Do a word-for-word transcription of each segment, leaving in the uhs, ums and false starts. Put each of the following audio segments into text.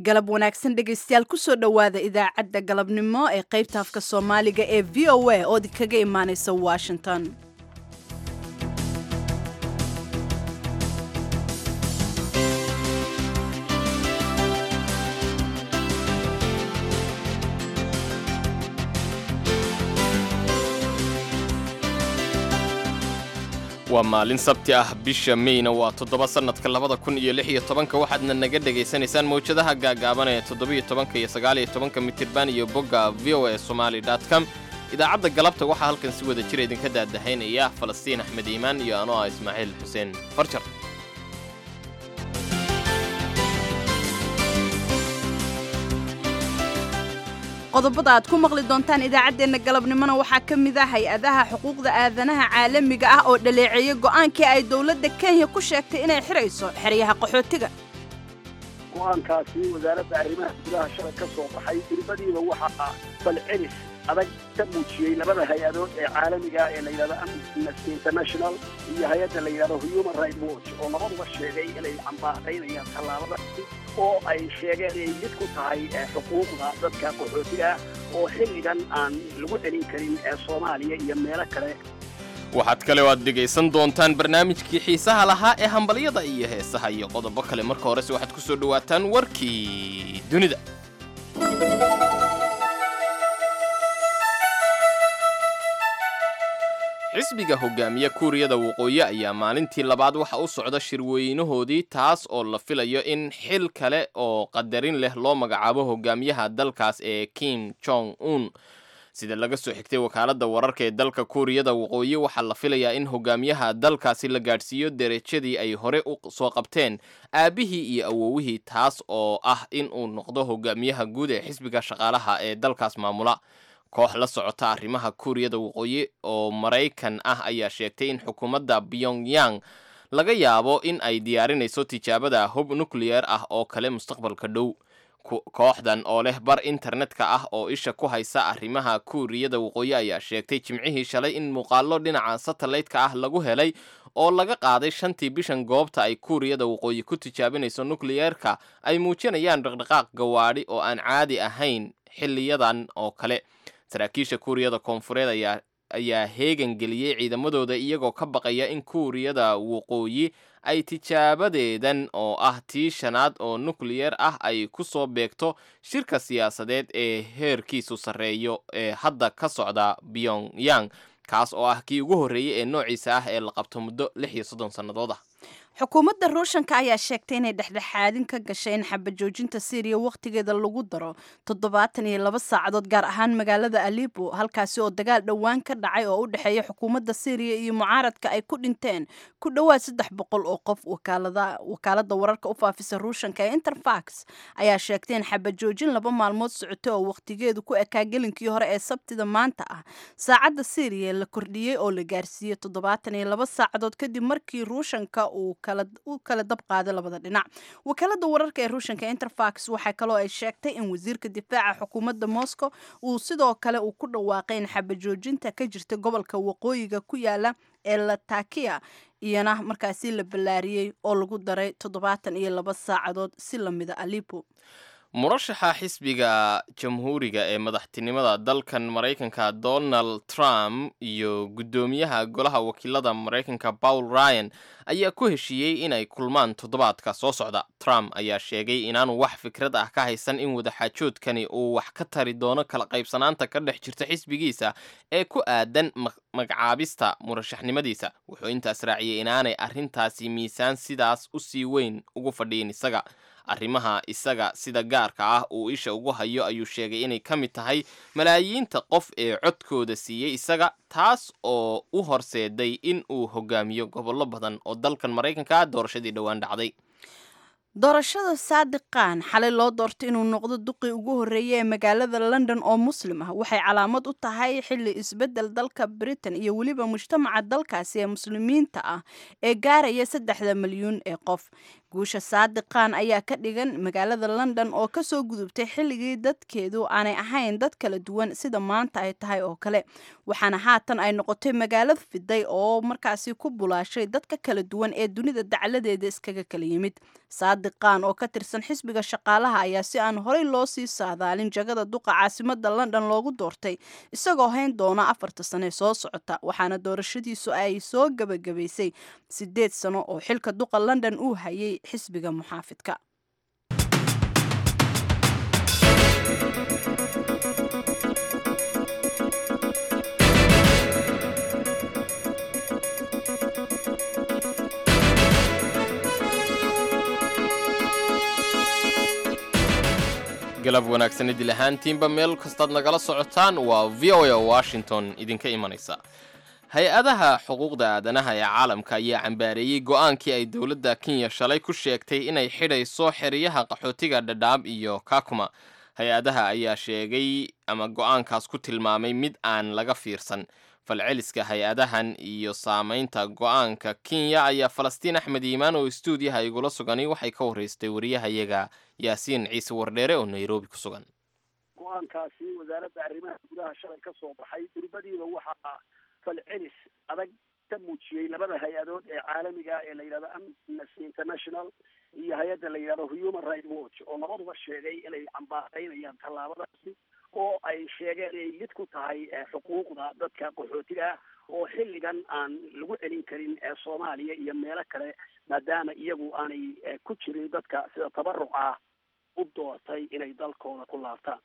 galab wanaagsan dhegaystayaal kusoo dhowaada idaacadda galabnimo ee qaybta afka soomaaliga ee v o a oo kaga imaanaysa washington. waa maalin sabti ah bisha Mayna waa toddoba sanadka labada kun iyo lix iyo tobanka waxaadna naga dhageysanaysaan mowjadaha gaagaaban ee toddoba iyo tobanka iyo sagaal iyo tobanka mitirban iyo bogga v o a somali dot com. idaacadda galabta waxaa halkan si wada jir idinka daadahaynaya Falastiin Axmed Iimaan iyo anoo ah Ismaaciil Xuseen Farjar. qodobada aad ku maqli doontaan idaacadeena galabnimona waxaa ka mid ah hay-adaha xuquuqda aadanaha caalamiga ah oo dhaleeceeyay go'aankii ay dawladda Kenya ku sheegtay inay xirayso xeryaha qaxootiga. go'aankaasi wasaaradda arrimaha gudaha shalay ka soo baxay ilbadiiba waxa falcelis adag ka muujiyay labada hay-adood ee caalamiga ee la yiraahdo Amnesty International iyo hay'adda la yiraahdo Human Rights Watch oo labaduba sheegay inay cambaaraynayaan tallaabada oo ay sheegeen inay mid ku tahay xuquuqda dadka qaxootiga oo xilligan aan lagu celin karin ee Soomaaliya iyo meelo kale. waxaad kale oo aad dhegaysan doontaan barnaamijkii xiisaha lahaa ee hambaliyada iyo heesaha iyo qodobo kale. marka horese waxaad ku soo dhawaataan warkii dunida. xisbiga hogaamiye Kuuriyada Waqooyi ayaa maalintii labaad waxa u socda shirweynahoodii taas oo la filayo in xil kale oo qadarin leh loo magacaabo hogaamiyaha dalkaas ee Kim Jong Un. sida laga soo xigtay wakaaladda wararka ee dalka Kuuriyada Waqooyi waxaa la filayaa in hogaamiyaha dalkaasi la gaadhsiiyo derajadii ay hore u soo qabteen aabihii iyo awowihii, taas oo ah in uu noqdo hogaamiyaha guud ee xisbiga shaqaalaha ee dalkaas maamula. koox la socota arrimaha Kuuriyada Waqooyi oo Maraykan ah ayaa sheegtay in xukuumadda Pyongyang laga yaabo in ay diyaarinayso tijaabada hub nuclear ah oo kale mustaqbalka dhow. kooxdan oo leh bar internetka ah oo isha ku haysa arrimaha Kuuriyada Waqooyi ayaa sheegtay jimcihii shalay in muuqaallo dhinaca satellite-ka ah lagu helay oo laga qaaday shantii bishan goobta ay Kuuriyada Waqooyi ku tijaabinayso nuclear-ka ay muujinayaan dhaqdhaqaaq gawaadhi oo aan caadi ahayn xilliyadan oo kale. saraakiisha Kuuriyada Koonfureed ayaa ayaa heegan geliyay ciidamadooda iyagoo ka baqaya in Kuuriyada Waqooyi ay tijaabadeedan oo ah tii shanaad oo nuclear ah ay ku soo beegto shirka siyaasadeed ee heerkiisu sarreeyo ee hadda ka socda Pyongyang, kaas oo ah kii ugu horreeyay ee noociisa ah ee la qabto muddo lix iyo soddon sannadood ah. xukuumadda Ruushka ayaa sheegtay inay dhexdhexaadin ka gashay in xabad joojinta Syria waqtigeeda lagu daro toddobaatan iyo laba saacadood gaar ahaan magaalada Aleppo, halkaasi oo dagaal dhowaan ka dhacay oo u dhaxeeya xukuumadda Syria iyo mucaaradka ay ku dhinteen ku dhawaad saddex boqol oo qof. wakaalada wakaaladda wararka u faafisa Ruushka ee Interfax ayaa sheegtay in xabad joojin laba maalmood socotay oo waqtigeedu ku ekaa gelinkii hore ee Sabtida maanta ah saacadda Syria la kordhiyay oo la gaarsiiyay toddobaatan iyo laba saacadood kadib markii Ruushka uu u kala dab qaaday labada dhinac. wakaaladda wararka ee Ruushka Interfax waxaa kaloo ay sheegtay in wasiirka difaaca xukuumadda Moscow uu sidoo kale uu ku dhawaaqay in xabad joojinta ka jirta gobolka waqooyiga ku yaala ee Latakia iyana markaasi la ballaariyay oo lagu daray toddobaatan iyo laba saacadood si lamida Aleppo. murashaxa xisbiga jamhuuriga ee madaxtinimada dalkan Maraykanka Donald Trump iyo guddoomiyaha golaha wakiilada Maraykanka Paul Ryan ayaa ku heshiiyey inay kulmaan toddobaadka soo socda. Trump ayaa sheegay inaanu wax fikrad ah ka haysan in wadaxaajoodkani uu wax ka tari doono kala qaybsanaanta ka dhex jirta xisbigiisa ee ku aadan magacaabista murashaxnimadiisa. wuxuu intaas raaciyay inaanay arrintaasi miisaan sidaas u sii weyn ugu fadhiyin isaga. arrimaha isaga sida gaarka ah uu isha ugu hayo ayuu sheegay inay ka mid tahay malaayiinta qof ee codkooda siiyey isaga, taas oo u horseeday in uu hogaamiyo gobollo badan oo dalkan Maraykanka doorashadii dhowaan dhacday. doorashada Saadiq Khan xalay loo doortay inuu noqdo duqii ugu horeeyay ee magaalada London oo muslim ah waxay calaamad u tahay xilli isbedel dalka Britain iyo waliba mujtamaca dalkaasi ee muslimiinta ah ee gaaraya saddexda milyuun ee qof. guusha saadiqaan ayaa ka dhigan magaalada london oo kasoo gudubtay xilligii dadkeedu aanay ahayn dad kala duwan sida maanta ay tahay oo kale waxaana haatan ay noqotay magaalad fiday oo markaasi ku bulaashay dadka kala duwan ee dunida dacladeeda iskaga kala yimid saadiqaan oo ka tirsan xisbiga shaqaalaha ayaa si aan horey loo sii saadaalin jagada duqa caasimada london loogu doortay isagoo hayn doona afarta sane soo socota waxaana doorashadiisu ay soo gabagabaysay sideed sano oo xilka duqa london uu hayay xisbiga muxaafidka galab wanaagsan idil ahaantiinba meel kastaad nagala socotaan waa v o a washington idinka imanaysa hay-adaha xuquuqda aadanaha ee caalamka ayaa cambaareeyey go'aankii ay dowladda kenya shalay ku sheegtay inay xidhayso xeryaha qaxootiga dhadhaab iyo kakuma hay-adaha ayaa sheegay ama go'aankaas ku tilmaamay mid aan laga fiirsan falceliska hay-adahan iyo saamaynta go'aanka kenya ayaa falastiin axmed iimaan oo istuudiyaha igula sugani waxay ka warraystay wariyahayaga yaasiin ciise wardheere oo nairobi ku sugan go-aankaasi wasaaradda arrimaha gudaha shalay ka soo baxay durbadiiba waxaa falcelis adag ka muujiyey labada hay-adood ee caalamiga ee la yidhahdo amnesty international iyo hay-adda la yidhahdo human rights watch oo labaduba sheegay inay cambaaraynayaan tallaabadaasi oo ay sheegeen inay lid ku tahay xuquuqda dadka qaxootiga ah oo xilligan aan lagu celin karin ee soomaaliya iyo meelo kale maadaama iyagu aanay ku jirin dadka sida tabaruca u doortay inay dalkooda ku laabtaan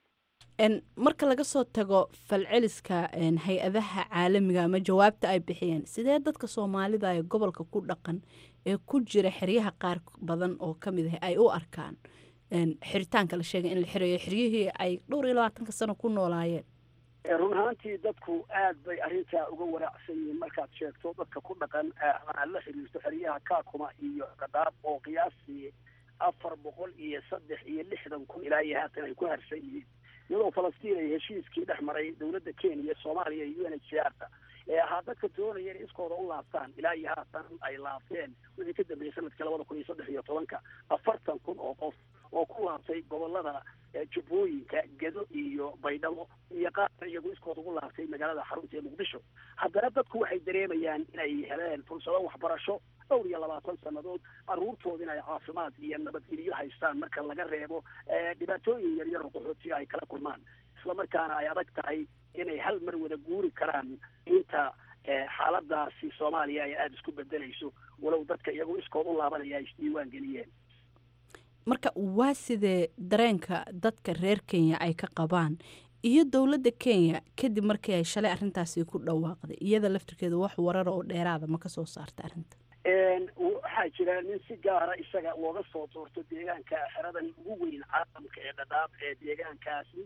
marka laga soo tago falceliska hay-adaha caalamiga ama jawaabta ay bixiyeen sidee dadka soomaalida ee gobolka ku dhaqan ee ku jira xeryaha qaar badan oo ka mid ah ay u arkaan xiritaanka la sheegay in la xirayo xeryihii ay dhowr iyo labaatanka sano ku noolaayeen run ahaantii dadku aad bay arrintaa uga waraacsan yihiin markaad sheegto dadka ku dhaqan ama la xiriirto xeryaha kakuma iyo dhadhaab oo qiyaastii afar boqol iyo saddex iyo lixdan kun ilaa iyo haatan ay ku harsan yihiin iyadoo falastiin ay heshiiskii dhex maray dowladda kenya soomaaliya iyo u n h c r ta ee ahaa dadka doonaya in iskooda u laabtaan ilaa iyo haatan ay laabteen wixii ka dambeeyey sanadkii labada kun iyo saddex iyo tobanka afartan kun oo qof oo ku laabtay gobolada jubbooyinka gedo iyo baydhabo iyo qaarka iyagu iskooda ugu laabtay magaalada xarunta ee muqdisho haddana dadku waxay dareemayaan inay heleen fursado waxbarasho dhowr iyo labaatan sannadood carruurtooda in ay caafimaad iyo nabadgelyo haystaan marka laga reebo dhibaatooyin yaryar oo qaxootiga ay kala kulmaan isla markaana ay adag tahay inay hal mar wada guuri karaan inta xaaladaasi soomaaliya ay aada isku bedelayso walow dadka iyagu iskood u laabanaya ay isdiiwaan geliyeen marka waa sidee dareenka dadka reer kenya ay ka qabaan iyo dowladda kenya kadib markii ay shalay arrintaasi ku dhawaaqday iyada laftirkeeda wax warara oo dheeraada ma ka soo saarta arrinta waxaa jira nin si gaara isaga looga soo doorto deegaanka xeradan ugu weyn caalamka ee dhadhaab ee deegaankaasi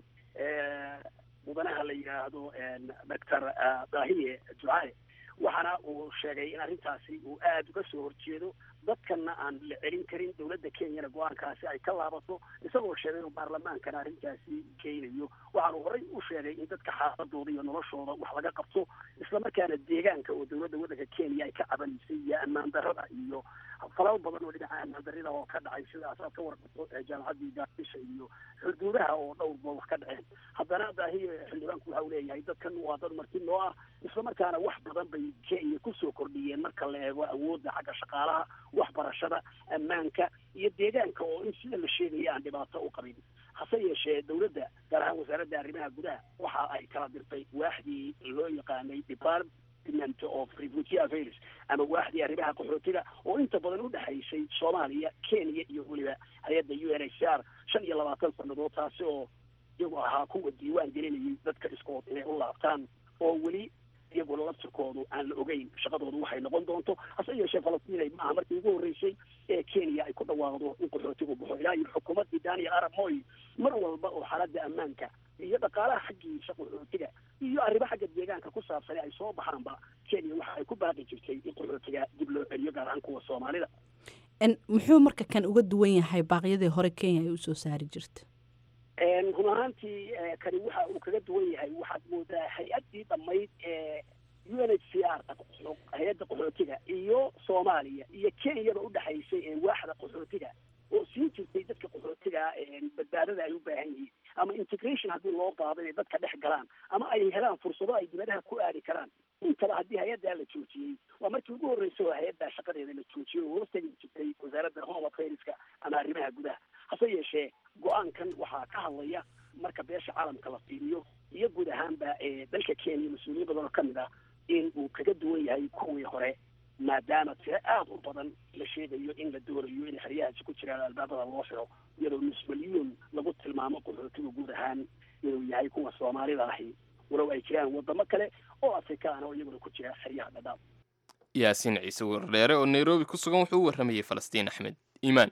mudanaha la yidhaahdo doctor dahiye ducaale waxaana uu sheegay in arrintaasi uu aada uga soo horjeedo dadkana aan la celin karin dowladda kenyana go-aankaasi ay ka laabato isagoo sheegay inuu baarlamaankana arrintaasi keenayo waxaanu horey u sheegay in dadka xaaladooda iyo noloshooda wax laga qabto islamarkaana deegaanka oo dowladda waddanka kenya ay ka cabanaysay iyo ammaan darrada iyo falal badan oo dhinaca ammaan darrida oo ka dhacay sidaas aad ka warqato jaamacaddii gaadisha iyo xuduudaha oo dhowrba wax ka dhaceen haddana daahiye xildhibaanku waxa uu leeyahay dadkan waa dad marti noo ah islamarkaana wax badan bay kenya kusoo kordhiyeen marka la eego awoodda xagga shaqaalaha waxbarashada ammaanka iyo deegaanka oo in sida la sheegaya aan dhibaato u qabin hase yeeshee dowladda gaar ahaan wasaaradda arrimaha gudaha waxa ay kala dirtay waaxdii loo yaqaanay department of refugee affairs ama waaxdii arrimaha qaxootiga oo inta badan u dhexaysay soomaaliya kenya iyo weliba hay-adda u n h c r shan iyo labaatan sannadood taasi oo iyagu ahaa kuwa diiwaan gelinayay dadka iskood inay u laabtaan oo weli iyaguna laftirkoodu aan la ogeyn shaqadoodu waxay noqon doonto hase yeeshee falastiin maaha markii ugu horreysay ee kenya ay ku dhawaaqdo in qaxootigu baxo ilaa iyo xukuumaddii daniel arab moy mar walba oo xaaladda ammaanka iyo dhaqaalaha xaggiisa qaxootiga iyo arrimo xagga deegaanka ku saabsan ay soo baxaanba kenya waxa ay ku baaqi jirtay in qaxootiga dib loo celiyo gaar ahaan kuwa soomaalida muxuu marka kan uga duwan yahay baaqyadii hore kenya ay usoo saari jirta run ahaantii kani waxa uu kaga duwan yahay waxaad moodaa hay-addii dhammayd ee u n h c r hay-adda qaxootiga iyo soomaaliya iyo kenyada udhexaysay ee waaxda qaxootiga oo siin jirtay dadka qaxootiga badbaadada ay u baahan yihiin ama integration haddii loo qaado inay dadka dhex galaan ama ay helaan fursado ay dibadaha ku aadi karaan intaba haddii hay-addaa la joojiyey waa markii ugu horreysa oo hay-addaa shaqadeeda la joojiyey oo hoos tegi jirtay wasaaradda home affairs-ka ama arrimaha gudaha hase yeeshee go-aankan waxaa ka hadlaya marka beesha caalamka la fiiriyo iyo guud ahaanba dalka kenya mas-uuliyin badan oo kamid ah in uu kaga duwan yahay kuwii hore maadaama tiro aada u badan la sheegayo in la doonayo in xeryahaasi ku jiraan albaabada loo xiro iyadoo nus milyuun lagu tilmaamo qaxootiga guud ahaan inuu yahay kuwa soomaalida ahi walow ay jiraan wadamo kale oo afrikaan oo iyaguna ku jira xeryaha dhadhaab yaasiin ciise wardheere oo nairobi ku sugan wuxuu u warramayey falastiin axmed iimaan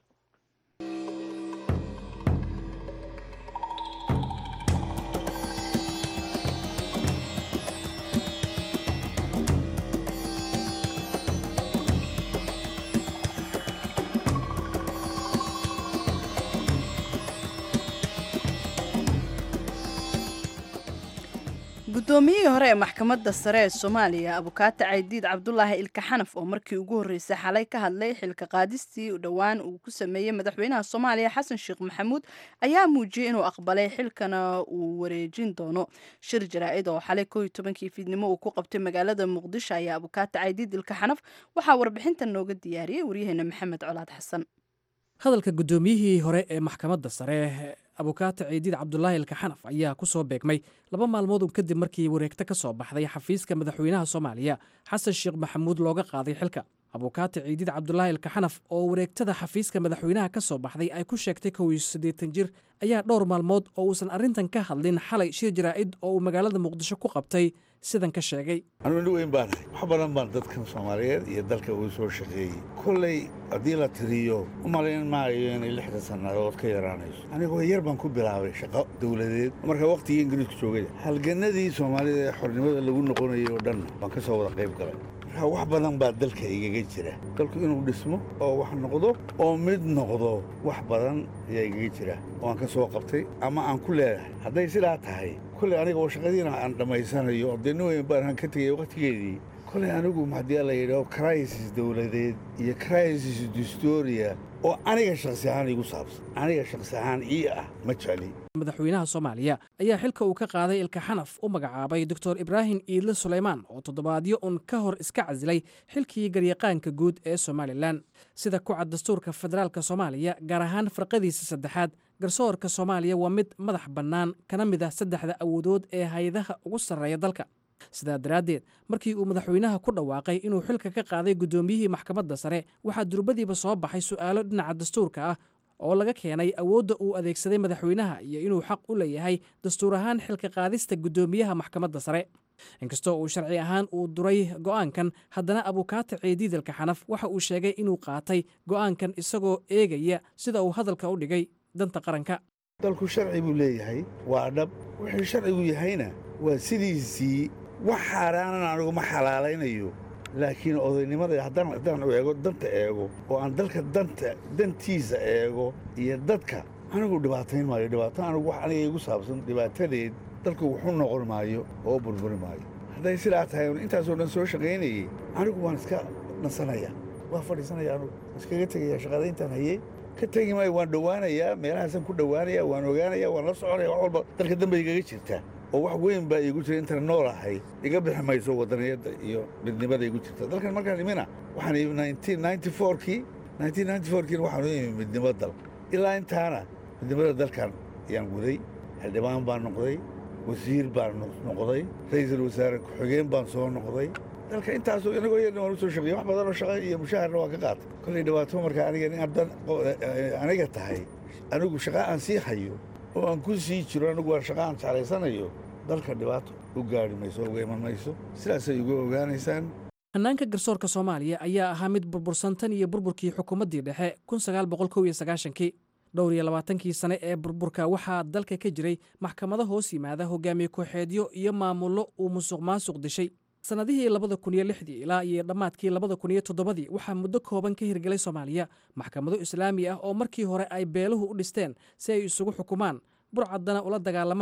guddoomiyihii hore ee maxkamadda sare ee soomaaliya abukaate caydiid cabdulaahi ilka xanaf oo markii ugu horreysay xalay ka hadlay xilka qaadistii dhowaan uu ku sameeyey madaxweynaha soomaaliya xasan sheekh maxamuud ayaa muujiyey inuu aqbalay xilkana uu wareejin doono shir jaraa-id oo xalay koo iyo tobankii fiidnimo uu ku qabtay magaalada muqdisho ayaa abukaate caydiid ilka xanaf waxaa warbixintan nooga diyaariyey waryaheena maxamed colaad xasan hadalka guddoomiyihii hore ee maxkamadda sare abukaate caydiid cabdulaahi ilka xanaf ayaa ku soo beegmay laba maalmood un kadib markii wareegto ka soo baxday xafiiska madaxweynaha soomaaliya xasan sheekh maxamuud looga qaaday xilka abukaate caydiid cabdulaahi ilka xanaf oo wareegtada xafiiska madaxweynaha ka soo baxday ay ku sheegtay kow iyo siddeetan jir ayaa dhowr maalmood oo uusan arrintan ka hadlin xalay shir jaraa'id oo uu magaalada muqdisho ku qabtay sidan ka sheegay anugu nin weyn baan ahay wax badan baan dadkan soomaaliyeed iyo dalka uu soo shaqeeyey kolley haddii la tiriyo u malayn maayo inay lixdan sannadood ka yaraanayso anigoo yar baan ku bilaabay shaqo dawladeed marka wakhtigii ingiriisku joogay halgannadii soomaalida ee xornimada lagu noqonayay oo dhan baan ka soo wada qayb galay marka wax badan baa dalka igaga jira dalku inuu dhismo oo wax noqdo oo mid noqdo wax badan ayaa igaga jira oo aan ka soo qabtay ama aan ku leedahay hadday sidaa tahay kolley aniga oo shaqadiina aan dhammaysanayo oo dee nin weyn baan ka tegay wakhtigeedii kolley anigu haddii la yidhaho crisis dawladeed iyo crisis distoria oo aniga shakhsi ahaan igu saabsan aniga shakhsi ahaan ii ah ma jecli madaxweynaha soomaaliya ayaa xilka uu ka qaaday ilka xanaf u magacaabay doctor ibraahim iidle suleymaan oo toddobaadyo un ka hor iska casilay xilkii garyaqaanka guud ee somalilan sida ku cad dastuurka federaalka soomaaliya gaar ahaan farqadiisa saddexaad garsoorka soomaaliya waa mid madax bannaan kana mid ah saddexda awoodood ee hay-adaha ugu sarreeya dalka sidaa daraaddeed markii uu madaxweynaha ku dhawaaqay inuu xilka ka qaaday guddoomiyihii maxkamadda sare waxaa durbadiiba soo baxay su'aalo dhinaca dastuurka ah oo laga keenay awoodda uu adeegsaday madaxweynaha iyo inuu xaq u leeyahay dastuur ahaan xilka qaadista guddoomiyaha maxkamadda sare inkastoo uu sharci ahaan uu duray go'aankan haddana abukaate caydiid ilka xanaf waxa uu sheegay inuu qaatay go'aankan isagoo eegaya sida uu hadalka u dhigay danta qaranka dalku sharci buu leeyahay waa dhab wuxuu sharcigu yahayna waa sidiisii wax xaaraanan anigu ma xalaalaynayo laakiin odaynimada haddaan haddaan eego danta eego oo aan dalka danta dantiisa eego iyo dadka anigu dhibaatayn maayo dhibaato anigu wax aniga igu saabsan dhibaatadeed dalku wuxu noqon maayo oo burburi maayo hadday sidaa tahay intaasoo dhan soo shaqaynayey anigu waan iska nasanaya waan fadhiisanaya anugu iskaga tegaya shaqadayntaan hayey ka tegi maayo waan dhowaanayaa meelahaasaan ku dhowaanaya waan ogaanaya waan la soconaya wax walba dalka dambe igaga jirta oo wax weyn baa iigu jira intaan nool ahay iga bixi mayso wadaniyadda iyo midnimada igu jirta dalkan markaan imina waxaan imi nineteen ninety four-kii nineteen ninety four-kiina waxaan u imi midnimo dal ilaa intaana midnimada dalkan ayaan guday xildhibaan baan noqday wasiir baan noqday ra'iisul wasaare ku-xigeen baan soo noqday dalka intaasoo inagoo yarna waan u soo shaqeeyey wax badanoo shaqa iyo mushaharna waan ka qaatay kollay dhibaato markaa aniga in haddan aniga tahay anigu shaqa aan sii hayo oo aan ku sii jiro anigu waa shaqa aan jeclaysanayo dalka dhibaato u gaari mayso uga iman mayso sidaasay uga ogaanaysaan hannaanka garsoorka soomaaliya ayaa ahaa mid burbursan tan iyo burburkii xukuumaddii dhexe kun sagaal boqol kow iyo sagaashankii dhowr iyo labaatankii sane ee burburka waxaa dalka ka jiray maxkamado hoos yimaada hogaamiye kooxeedyo iyo maamullo uu musuq maasuq dishay sannadihii labada kun iyo lixdii ilaa iyo dhammaadkii labada kun iyo toddobadii waxaa muddo kooban ka hirgelay soomaaliya maxkamado islaami ah oo markii hore ay beeluhu u dhisteen si ay isugu xukumaan burcaddana ula dagaalamaan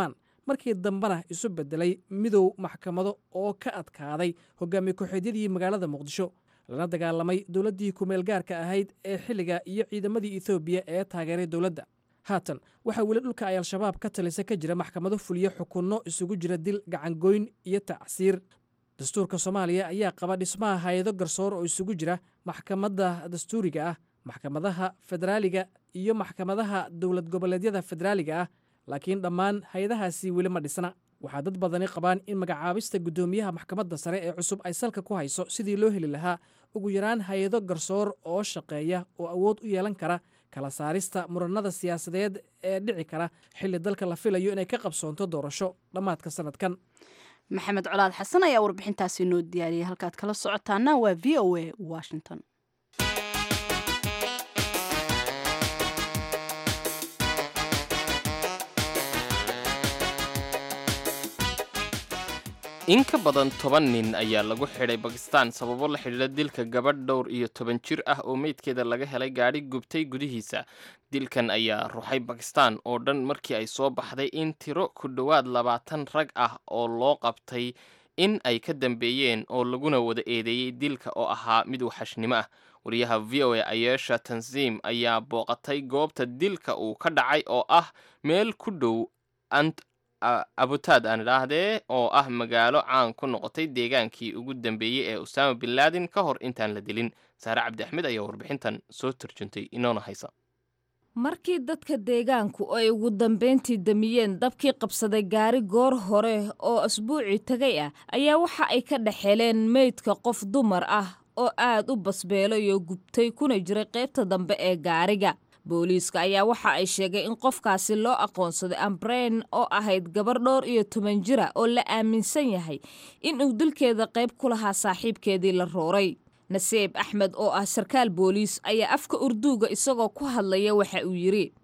markii dambena isu beddelay midow maxkamado oo ka adkaaday hogaamiye ku-xeedyadii magaalada muqdisho lana dagaalamay dowladdii kumeel gaarka ahayd ee xilliga iyo ciidamadii etoobiya ee taageeray dowladda haatan waxaa weli dhulka ay al-shabaab ka talisa ka jira maxkamado fuliyo xukunno isugu jira dil gacangoyn iyo tacsiir dastuurka soomaaliya ayaa qaba dhismaha hay-ado garsoor oo isugu jira maxkamadda dastuuriga ah maxkamadaha federaaliga iyo maxkamadaha dowlad goboleedyada federaaliga ah laakiin dhammaan hay-adahaasi weli ma dhisna waxaa dad badani qabaan in magacaabista guddoomiyaha maxkamadda sare ee cusub ay salka ku hayso sidii loo heli lahaa ugu yaraan hay-ado garsoor oo shaqeeya oo awood u yeelan kara kala saarista muranada siyaasadeed ee dhici kara xilli dalka la filayo inay ka qabsoonto doorasho dhammaadka sanadkan maxamed colaad xasan ayaa warbixintaasi noo diyaariyay halkaad kala socotaana waa v o a washington. in ka badan toban nin ayaa lagu xidhay bakistan sababo la xidhiidha dilka gabadh dhowr iyo toban jir ah oo meydkeeda laga helay gaadhi gubtay gudihiisa. dilkan ayaa ruxay bakistan oo dhan markii ay soo baxday in tiro ku dhowaad labaatan rag ah oo loo qabtay in ay ka dambeeyeen oo laguna wada eedeeyey dilka oo ahaa mid waxashnimo ah. wariyaha v o a ayeesha tansiim ayaa booqatay goobta dilka uu ka dhacay oo ah meel ku dhow abutaad aan idhaahdee oo ah magaalo caan ku noqotay deegaankii ugu dambeeyey ee usaama bin laadin ka hor intaan la dilin. saare cabdi axmed ayaa warbixintan soo turjuntay inoona haysa. markii dadka deegaanku ay ugu dambeyntii damiyeen dabkii qabsaday gaari goor hore oo asbuucii tagay ah ayaa waxa ay ka dhexeleen meydka qof dumar ah oo aad u basbeelay oo gubtay kuna jiray qaybta dambe ee gaariga. booliiska ayaa waxa ay sheegay in qofkaasi loo aqoonsaday ambreen oo ahayd gabar dhowr iyo toban jira oo la aaminsan yahay inuu dilkeeda qayb ku lahaa saaxiibkeedii la rooray. nasiib axmed oo ah sarkaal booliis ayaa afka urduuga isagoo ku hadlaya waxa uu yidhi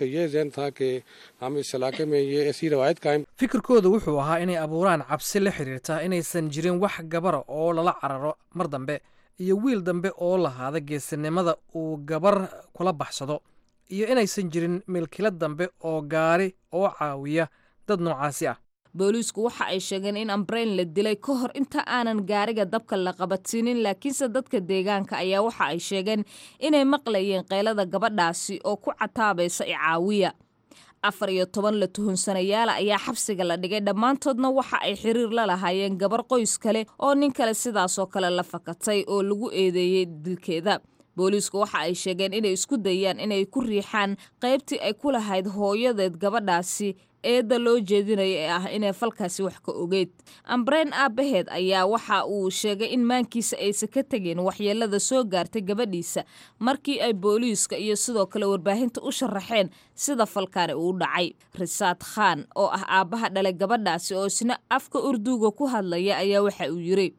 fikirkooda wuxuu ahaa inay abuuraan cabsi la xidhiirta inaysan jirin wax gabara oo lala cararo mar dambe iyo wiil dambe oo lahaada geesinimada uu gabar kula baxsado iyo inaysan jirin milkila dambe oo gaari oo caawiya dad noocaasi ah. booliisku waxa ay sheegeen in ambreen la dilay ka hor inta aanan gaariga dabka la qabatinin laakiinse dadka deegaanka ayaa waxa ay sheegeen inay maqlayeen qaylada gabadhaasi oo ku cataabaysa icaawiya. afar iyo toban la tuhunsanayaala ayaa xabsiga la dhigay dhammaantoodna waxa ay xiriir la lahaayeen gabar qoys kale oo nin kale sidaasoo kale la fakatay oo lagu eedeeyey dilkeeda. booliisku waxa ay sheegeen inay isku dayaan inay ku riixaan qaybtii ay ku lahayd hooyadeed gabadhaasi eedda loo jeedinayo ee ah inay falkaasi wax ka ogeyd. ambreen aabbaheed ayaa waxa uu sheegay in maankiisa aysa ka tegeen waxyeelada soo gaartay gabadhiisa markii ay booliiska iyo sidoo kale warbaahinta u sharaxeen sida falkaani uu dhacay. risaad khaan oo ah aabbaha dhalay gabadhaasi oo isna afka urduuga ku hadlaya ayaa waxa uu yidhi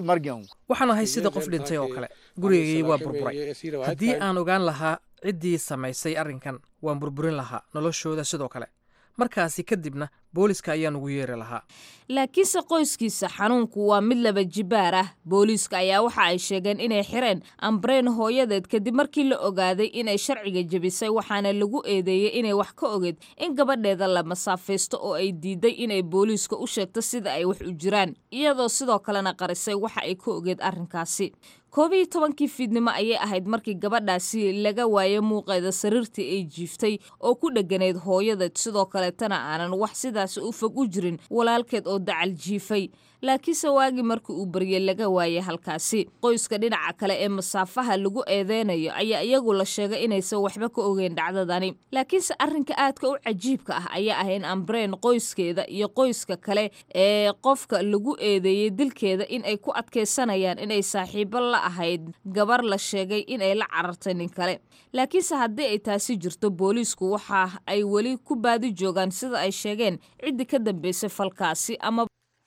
waxaan ahay sida qof dhintay oo kale gurigaygii waa burburay. haddii aan ogaan lahaa ciddii samaysay arrinkan waan burburin lahaa noloshooda sidoo kale markaasi kadibna booliiska ayaan ugu yeeri lahaa. laakiinse qoyskiisa xanuunku waa mid laba jibaar ah. booliiska ayaa waxa ay sheegeen inay xireen ambreen hooyadeed kadib markii la ogaaday inay sharciga jebisay waxaana lagu eedeeyey inay wax ka ogeed in gabadheeda la masaafaysto oo ay diiday inay booliiska u sheegto sida ay wax u jiraan iyadoo sidoo kalena qarisay waxa ay ka ogeed arrinkaasi. koob iyo tobankii fiidnimo ayay ahayd markii gabadhaasi laga waayay muuqeeda sariirtii ay jiiftay oo ku dheganayd hooyadeed sidoo kaleetana aanan wax sidaasi u fog u jirin walaalkeed oo dacal jiifay. laakiinse waagii markii uu baryay laga waayay halkaasi. qoyska dhinaca kale ee masaafaha lagu eedeynayo ayaa iyagu la sheegay inaysan waxba ka ogeyn dhacdadani. laakiinse arrinka aadka u cajiibka ah ayaa ah in ambreen qoyskeeda iyo qoyska kale ee qofka lagu eedeeyey dilkeeda in ay ku adkaysanayaan inay saaxiibo la ahayd gabar la sheegay inay la carartay nin kale. laakiinse haddii ay taasi jirto booliisku waxa ay weli ku baadi joogaan sida ay sheegeen ciddii ka dambeysay falkaasi ama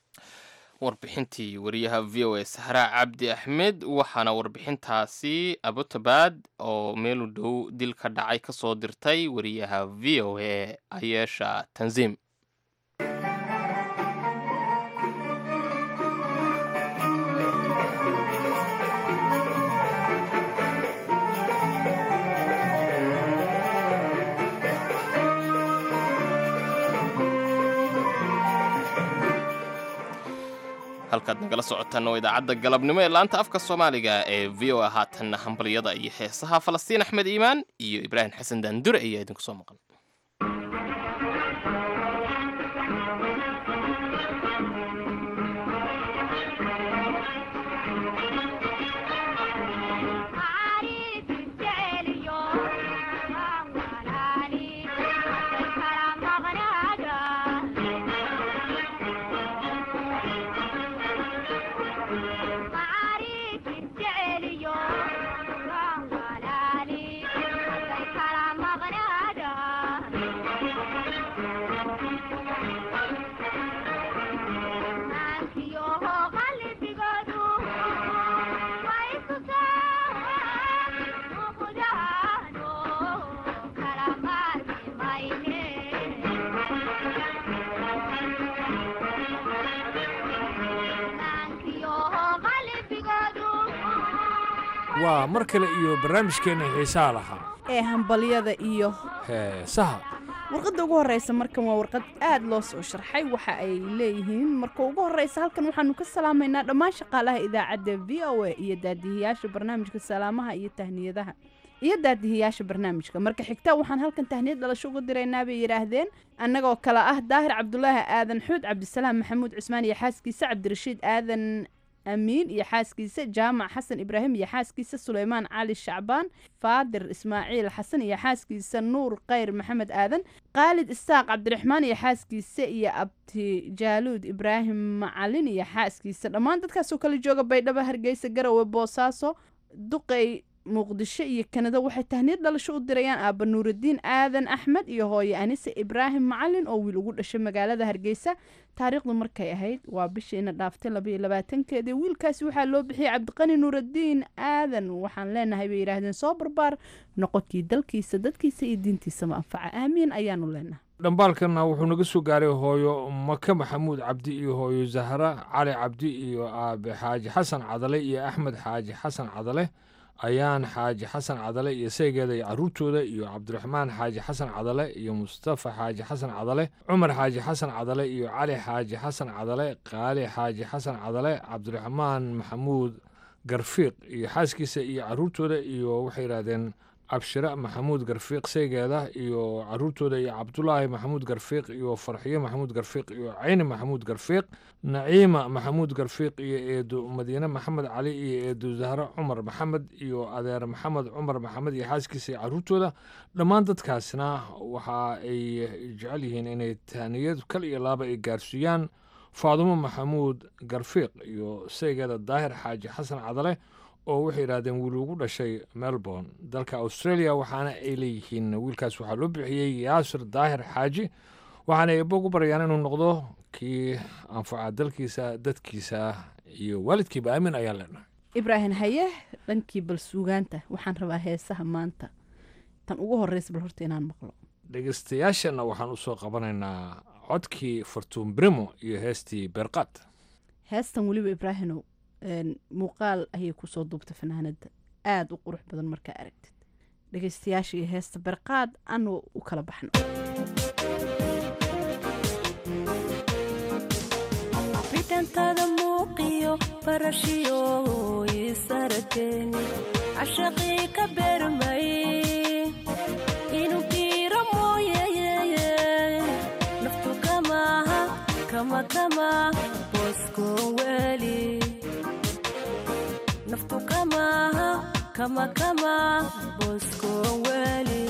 warbixintii wariyaha v o a sahra cabdi axmed waxaana warbixintaasi abutabad oo meel u dhow dil ka dhacay ka soo dirtay wariyaha v o a ayeesha tansiim. halkaad nagala socotaan oo idaacadda galabnimo ee laanta afka soomaaliga ee v o a haatanna hambalyada iyo heesaha falastiin axmed iimaan iyo ibraahim xasan daandure ayaa idinku soo maqan waa mar kale iyo barnaamijkeena xiisaha lahaa ee hambalyada iyo heesaha warqadda ugu horeysa markan waa warqad aad loo soo sharxay waxa ay leeyihiin marka ugu horeysa halkan waxaanu ka salaamaynaa dhammaan shaqaalaha idaacadda v o a iyo daadihiyaasha barnaamijka salaamaha iyo tahniyadaha iyo daadihiyaasha barnaamijka marka xigta waxaan halkan tahniyad dhalasho uga diraynaa bay yidhaahdeen annagoo kale ah daahir cabdulaahi aadan xuud cabdisalaam maxamuud cusmaan iyo xaaskiisa cabdirashiid aadan amiin iyo xaaskiisa jaamac xasan ibraahim iyo xaaskiisa suleymaan cali shacbaan faadir ismaaciil xasan iyo xaaskiisa nuur khayr maxamed aadan khaalid isaaq cabdiraxmaan iyo xaaskiisa iyo abti jaaluud ibraahim macalin iyo xaaskiisa dhammaan dadkaasoo kala jooga baydhabo hargeysa garowe boosaaso duqey muqdisho iyo kanada waxay tahniyad dhalasho u dirayaan aabba nuurudiin aadan axmed iyo hooye anise ibraahim macalin oo wiil ugu dhashay magaalada hargeysa taariikhdu markay ahayd waa bishiina dhaaftay labaiyo labaatankeedii wiilkaasi waxaa loo bixiyey cabdiqani nuurudiin aadan waxaan leenahay bay yidhaahdeen soo barbaar noqonkii dalkiisa dadkiisa iyo diintiisama anfaca aamiin ayaanu leenahay dhambaalkana wuxuu naga soo gaaray hooyo maka maxamuud cabdi iyo hooyo zahra cali cabdi iyo aabe xaaji xasan cadale iyo axmed xaaji xasan cadale ayaan xaaji xasan cadale iyo saygeeda iyo caruurtooda iyo cabdiraxmaan xaaji xasan cadale iyo mustafa xaaji xasan cadale cumar xaaji xasan cadale iyo cali xaaji xasan cadale qaali xaaji xasan cadale cabdiraxmaan maxamuud garfiiq iyo xaaskiisa iyo caruurtooda iyo waxay yidhahdeen abshira maxamuud garfiiq saygeeda iyo caruurtooda iyo cabdulaahi maxamuud garfiiq iyo farxiyo maxamuud garfiiq iyo cayni maxamuud garfiiq naciima maxamuud garfiiq iyo eedo madiine maxamed cali iyo eedo zahro cumar maxamed iyo adeer maxamed cumar maxamed iyo xaaskiisa iyo caruurtooda dhammaan dadkaasna waxa ay jecel yihiin inay tahniyad kal iyo laaba ay gaarsiiyaan faadumo maxamuud garfiiq iyo saygeeda daahir xaaji xasan cadale oo waxay yidhahdeen wiil ugu dhashay melbourne dalka australia waxaana ay leeyihiin wiilkaas waxaa loo bixiyey yaasir daahir xaaji waxaana eebbo ugu baryaan inuu noqdo kii anfaca dalkiisa dadkiisa iyo waalidkiiba aamin ayaan leenahay ibraahim haye dhankii bal suugaanta waxaan rabaa heesaha maanta tan ugu horeysa bal horta inaan maqlo dhegeystayaashana waxaan usoo qabanaynaa codkii fartuun brimo iyo heestii beerqaad heestan weliba ibraahinow muuqaal ayay kusoo duubta fanaanada aada u qurux badan markaa aragtid dhegeystayaasha iyo heesta berqaad anu u kala baxno bitantada muuqiyo barashiyo isarakeeni cashaqii ka beermay inuu kiiro mooyeyeye naftu kamaaha kama kama bosko weli naftu kamaha kama kama bosko weli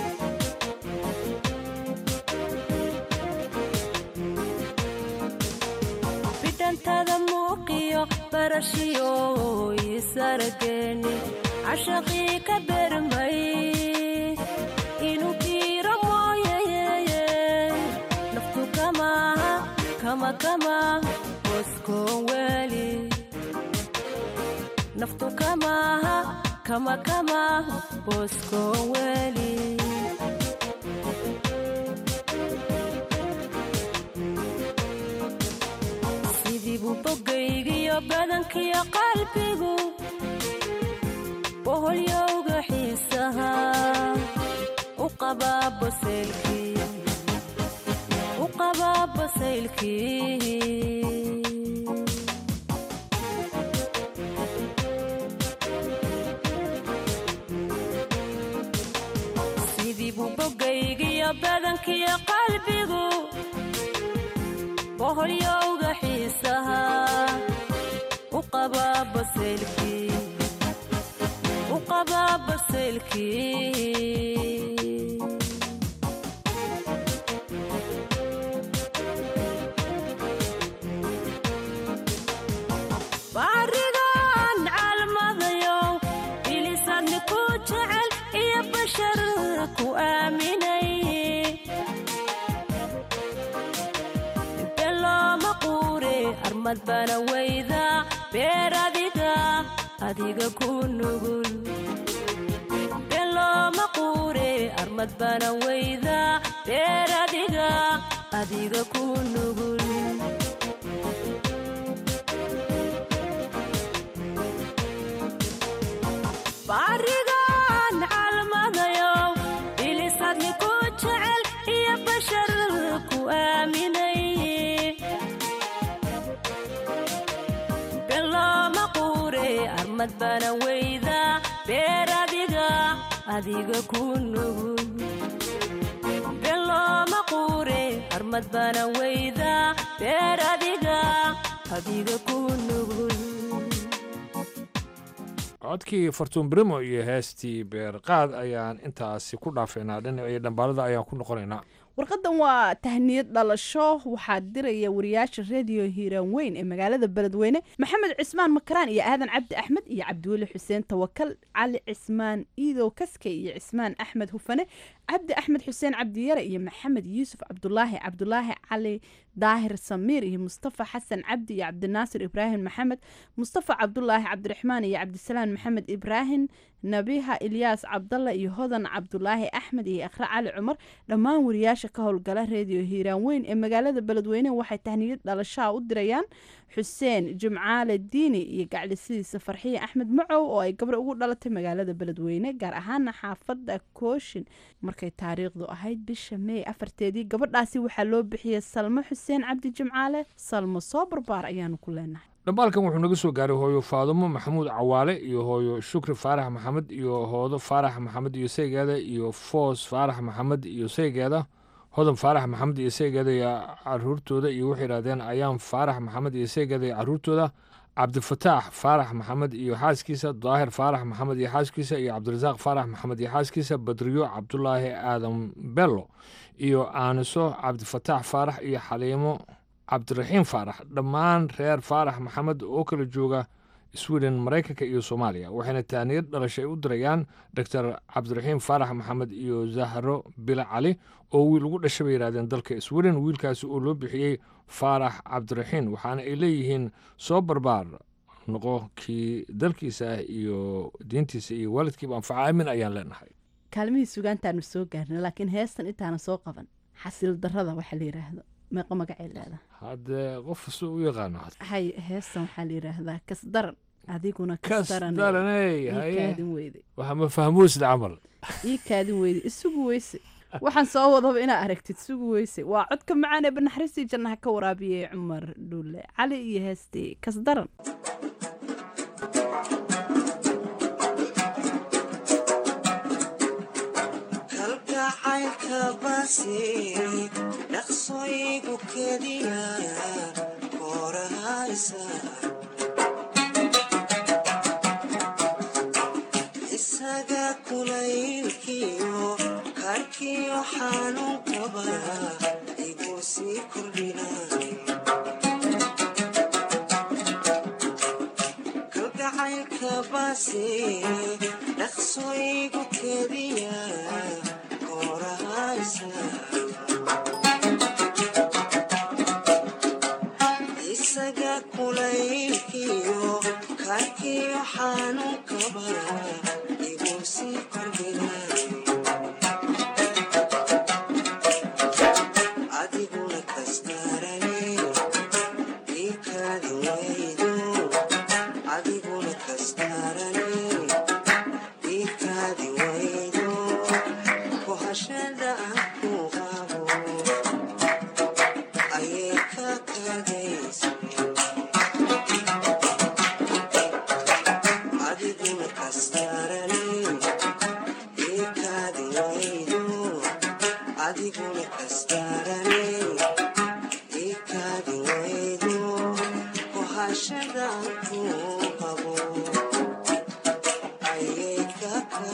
bidantada muuqiyo barashiyo isarageeni cashaqii ka beermay inuu kiiro mooyeyeye naftu kamaha kama kama bosko weli naftu kamaha kama kama bosko weli sidiibu bogaygiyo badankiyo qalbigu boholyowga xiisaha u qabaa basaylkii u qabaa basaylkii bogaygiyo badankiyo qalbigu boholyowga xiisaha u qabaa basaylkii u qabaa basaylkii baarigan calmadayow bilisadni ku jecel iyo bashar ku aaminay belooma quure armad bana weyda beer adiga adiga ku nugul belooma quure armad bana weyda beer adiga adiga ku nugul baarigan calmadayow bilisadni ku jecel iyo bashar ku aaminay belooma quure armad bana weyda beer adiga adiga ku nugul belooma quure armad bana weyda beer adiga adiga ku nugul codkii fartuun brimo iyo heestii beerqaad ayaan intaasi ku dhaafaynaa dhinaciyo dhambaalada ayaan ku noqonaynaa warqadan waa tahniyad dhalasho waxaa diraya wariyaasha rediyo hiiraan weyn ee magaalada beledweyne maxamed cismaan makaraan iyo aadan cabdi axmed iyo cabdiweli xuseen tawakal cali cismaan iidow kaske iyo cismaan axmed hufane cabdi axmed xuseen cabdiyare iyo maxamed yuusuf cabdulaahi cabdulaahi cali daahir samiir iyo mustafa xasan cabdi iyo cabdinaasir ibraahim maxamed mustafa cabdulaahi cabdiraxmaan iyo cabdisalaan maxamed ibraahim nabiha ilyaas cabdalla iyo hodan cabdulaahi axmed iyo akhre cali cumar dhammaan wariyaasha ka howlgala rediyo hiiraan weyn ee magaalada beledweyne waxay tahniyad dhalashaa u dirayaan xuseen jimcaale diini iyo gaclisidiisa farxiye axmed macow oo ay gabar ugu dhalatay magaalada beledweyne gaar ahaana xaafada kooshin markay taariikhdu ahayd bisha meey afarteedii gabadhaasi waxaa loo bixiyey salmo xuseen cabdi jimcaale salmo soo barbaar ayaanu ku leenahay dhambaalkan wuxuu naga soo gaaray hooyo faadumo maxamuud cawaale iyo hooyo shukri faarax maxamed iyo hoodo faarax maxamed iyo saygeeda iyo foos faarax maxamed iyo saygeeda hodan faarax maxamed iyo saygeeda iyo caruurtooda iyo waxay yidhahdeen ayaan faarax maxamed iyo saygeeda iyo caruurtooda cabdifataax faarax maxamed iyo xaaskiisa daahir faarax maxamed iyo xaaskiisa iyo cabdirasaaq faarax maxamed iyo xaaskiisa badriyo cabdulaahi aadan bello iyo aaniso cabdifataax faarax iyo xaliimo cabdiraxiim faarax dhammaan reer faarax maxamed oo kala jooga sweden maraykanka iyo soomaaliya waxayna taaniyad dhalashay u dirayaan doctor cabdiraxiim faarax maxamed iyo zahro bila cali oo wiil ugu dhashay bay yidhahdeen dalka sweden wiilkaasi oo loo bixiyey faarax cabdiraxiin waxaana ay leeyihiin soo barbaar noqo kii dalkiisa ah iyo diintiisa iyo waalidkiiba anfaca aamin ayaan leenahay kaalmihii sugaantaanu soo gaarna laakiin heestan intaana soo qaban xasil darada waxaa la yidhaahdo meeqa magacay leedahay haddee qof kasta u yaqaano hay heestan waxaa la yidhaahdaa kasdaran adiguna kasdarankaadin weyde waxa ma fahmuusda camal ii kaadin weyde isugu weyse waxaan soo wadaba inaa aragtid isugu weyse waa codka macaan ee banaxariistii jannaha ka waraabiyey cumar dhuule cali iyo heestii kasdaran dhaqsoygu kediya korahaysa isaga kulaylkiyo karkiyo xanuun qaba igu sii kordhina kalgacaylka basi dhaqsoygu kediya isaga kulaylkiyo karkiyo xanuun qaba igu sii kordhina adiguna kastarane ii kaadi waydo adiguna kastarane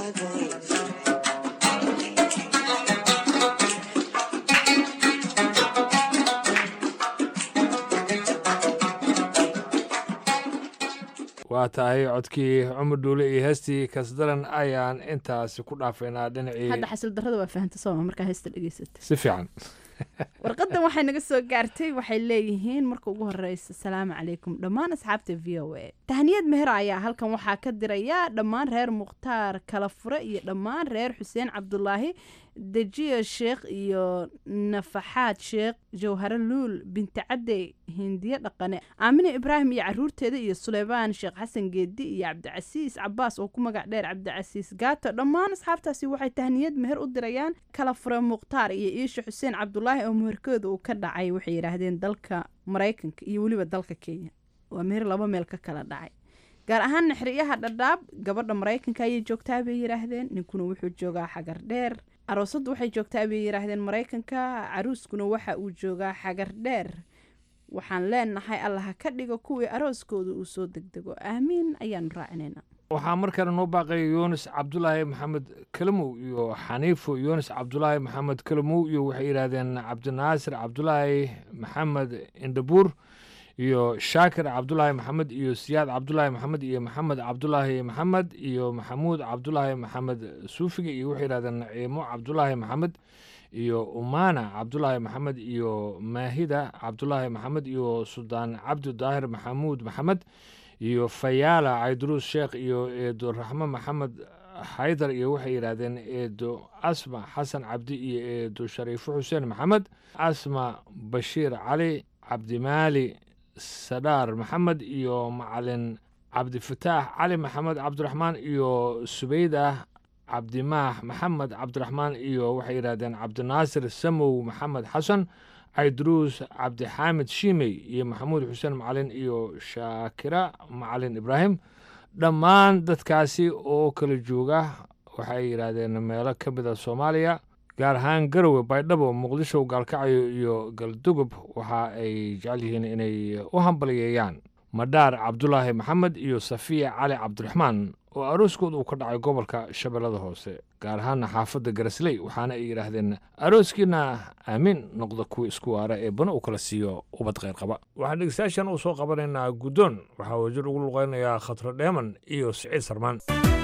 waa tahay codkii cumar dhuule iyo heestii kasdaran ayaan intaasi ku dhaafaynaa dhinacii hadda xasil darrada waa fahanta sooma markaa heesta dhegeysatay si fiican warqadan waxay naga soo gaartay waxay leeyihiin marka ugu horeysa salaamu calaykum dhammaan asxaabta v o a tahniyad meher ayaa halkan waxaa ka diraya dhammaan reer mukhtaar kala fure iyo dhammaan reer xuseen cabdulaahi dejiya sheekh iyo nafaxaad sheekh jawhare luul binti cadde hindiye dhaqane aamine ibraahim iyo caruurteeda iyo suleymaan sheekh xasan geedi iyo cabdicasiis cabaas oo ku magac dheer cabdicasiis gaato dhammaan asxaabtaasi waxay tahniyad meher u dirayaan kala fure mukhtaar iyo iisha xuseen cabdulaahi oo meherkooda uu ka dhacay waxay yidhaahdeen dalka maraykanka iyo weliba dalka kenya waa meher laba meel ka kala dhacay gaar ahaan naxriyaha dhadhaab gabadha maraykanka ayay joogtaa bay yidhaahdeen ninkuna wuxuu joogaa xagar dheer aroosaddu waxay joogtaa bay yidhaahdeen maraykanka caruuskuna waxa uu joogaa xagar dheer waxaan leenahay allaha ka dhigo kuwii arooskooda uu soo degdego aamiin ayaanu raacinaynaa waxaa markale noo baaqaya yunis cabdulaahi maxamed kalamow iyo xaniifo yunis cabdulaahi maxamed kalamow iyo waxay yidhaahdeen cabdinaasir cabdulaahi maxamed indhabuur iyo shaakir cabdulaahi maxamed iyo siyaad cabdulaahi maxamed iyo maxamed cabdulaahi maxamed iyo maxamuud cabdulaahi maxamed suufiga iyo waxay yidhahdeen naciimo cabdulaahi maxamed iyo umaana cabdulaahi maxamed iyo maahida cabdulaahi maxamed iyo suldaan cabdi daahir maxamuud maxamed iyo fayaala cayduruus sheekh iyo eedo raxmo maxamed haydar iyo waxay yidhaahdeen eedo asma xasan cabdi iyo eedo shariifo xuseen maxamed asma bashiir cali cabdimaali sadhaar maxamed iyo macalin cabdifataax cali maxamed cabdiraxmaan iyo subeyda cabdimaax maxamed cabdiraxmaan iyo waxay yidhahdeen cabdinaasir samow maxamed xasan cayduruus cabdixaamid shiimey iyo maxamuud xuseen macalin iyo shaakira macalin ibraahim dhammaan dadkaasi oo kala jooga waxay yidhaahdeen meelo ka mid a soomaaliya gaar ahaan garowe baydhabo muqdisho gaalkacyo iyo galdugob waxa ay jecel yihiin inay u hambaliyeeyaan madhaar cabdulaahi maxamed iyo safiya cali cabdiraxmaan oo arooskooda uu ka dhacay gobolka shabeellada hoose gaar ahaana xaafadda garasley waxaana ay yidhaahdeen arooskiina aamiin noqda kuwa isku waara ee bana uu kala siiyo ubad kheyr qaba waxaan dhegeystayaashan uu soo qabanaynaa guddoon waxaa wasiir ugu luqeynayaa khatro dheeman iyo siciid sarmaan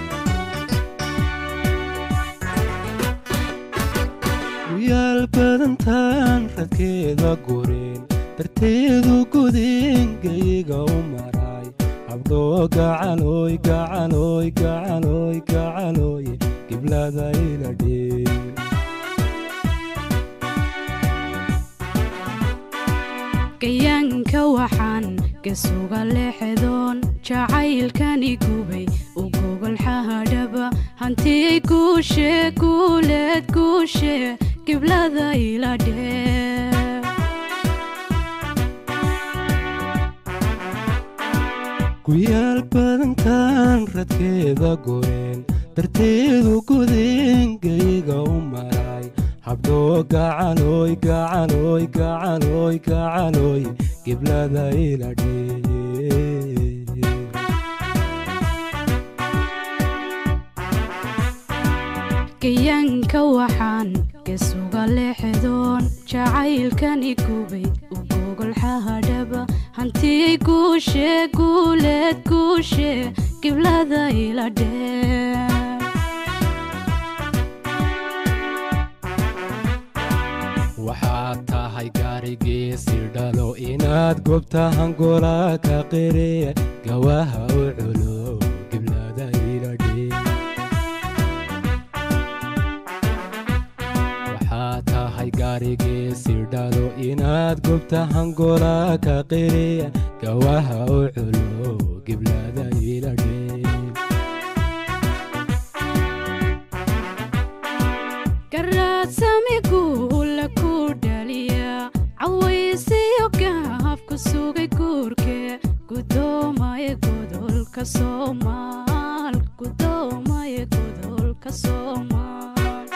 yaal badantaan radkeeda goreen darteedu godeengayiga u maray habdhoo gacalooy gacalooy gacalooy gacalooy giblada ila dheen gayaanka waxaan gasuga leexdoon jacaylkani gubay u gogolxahadhaba hantiyay guushe guuleed guushe giblada ila dhee guyaal badantaan radkeeda goreen darteedu godeengayiga u maray habdhoo gacalooy gacalooy gacalooy gacalooy giblada ila dhee gayaanka waxaan gasuga leexdoon jacaylkani gubay u gogolxahadhaba hantiyay guushe guuleed guushe giblada ila dhee waxaad tahay gaarigiisi dhalo inaad gobta hangola ka qiree gawaha u culo giblada ila dhee waxaad tahay gaarigiisi dhalo inaad gobta hangola ka qiree gawaha u culo giblada ila dhee garaadsami guula ku dhaliya cawaysiyo gaafku sugay guurke gudoomaye godolka soomaal gudoomaye godolka soomaal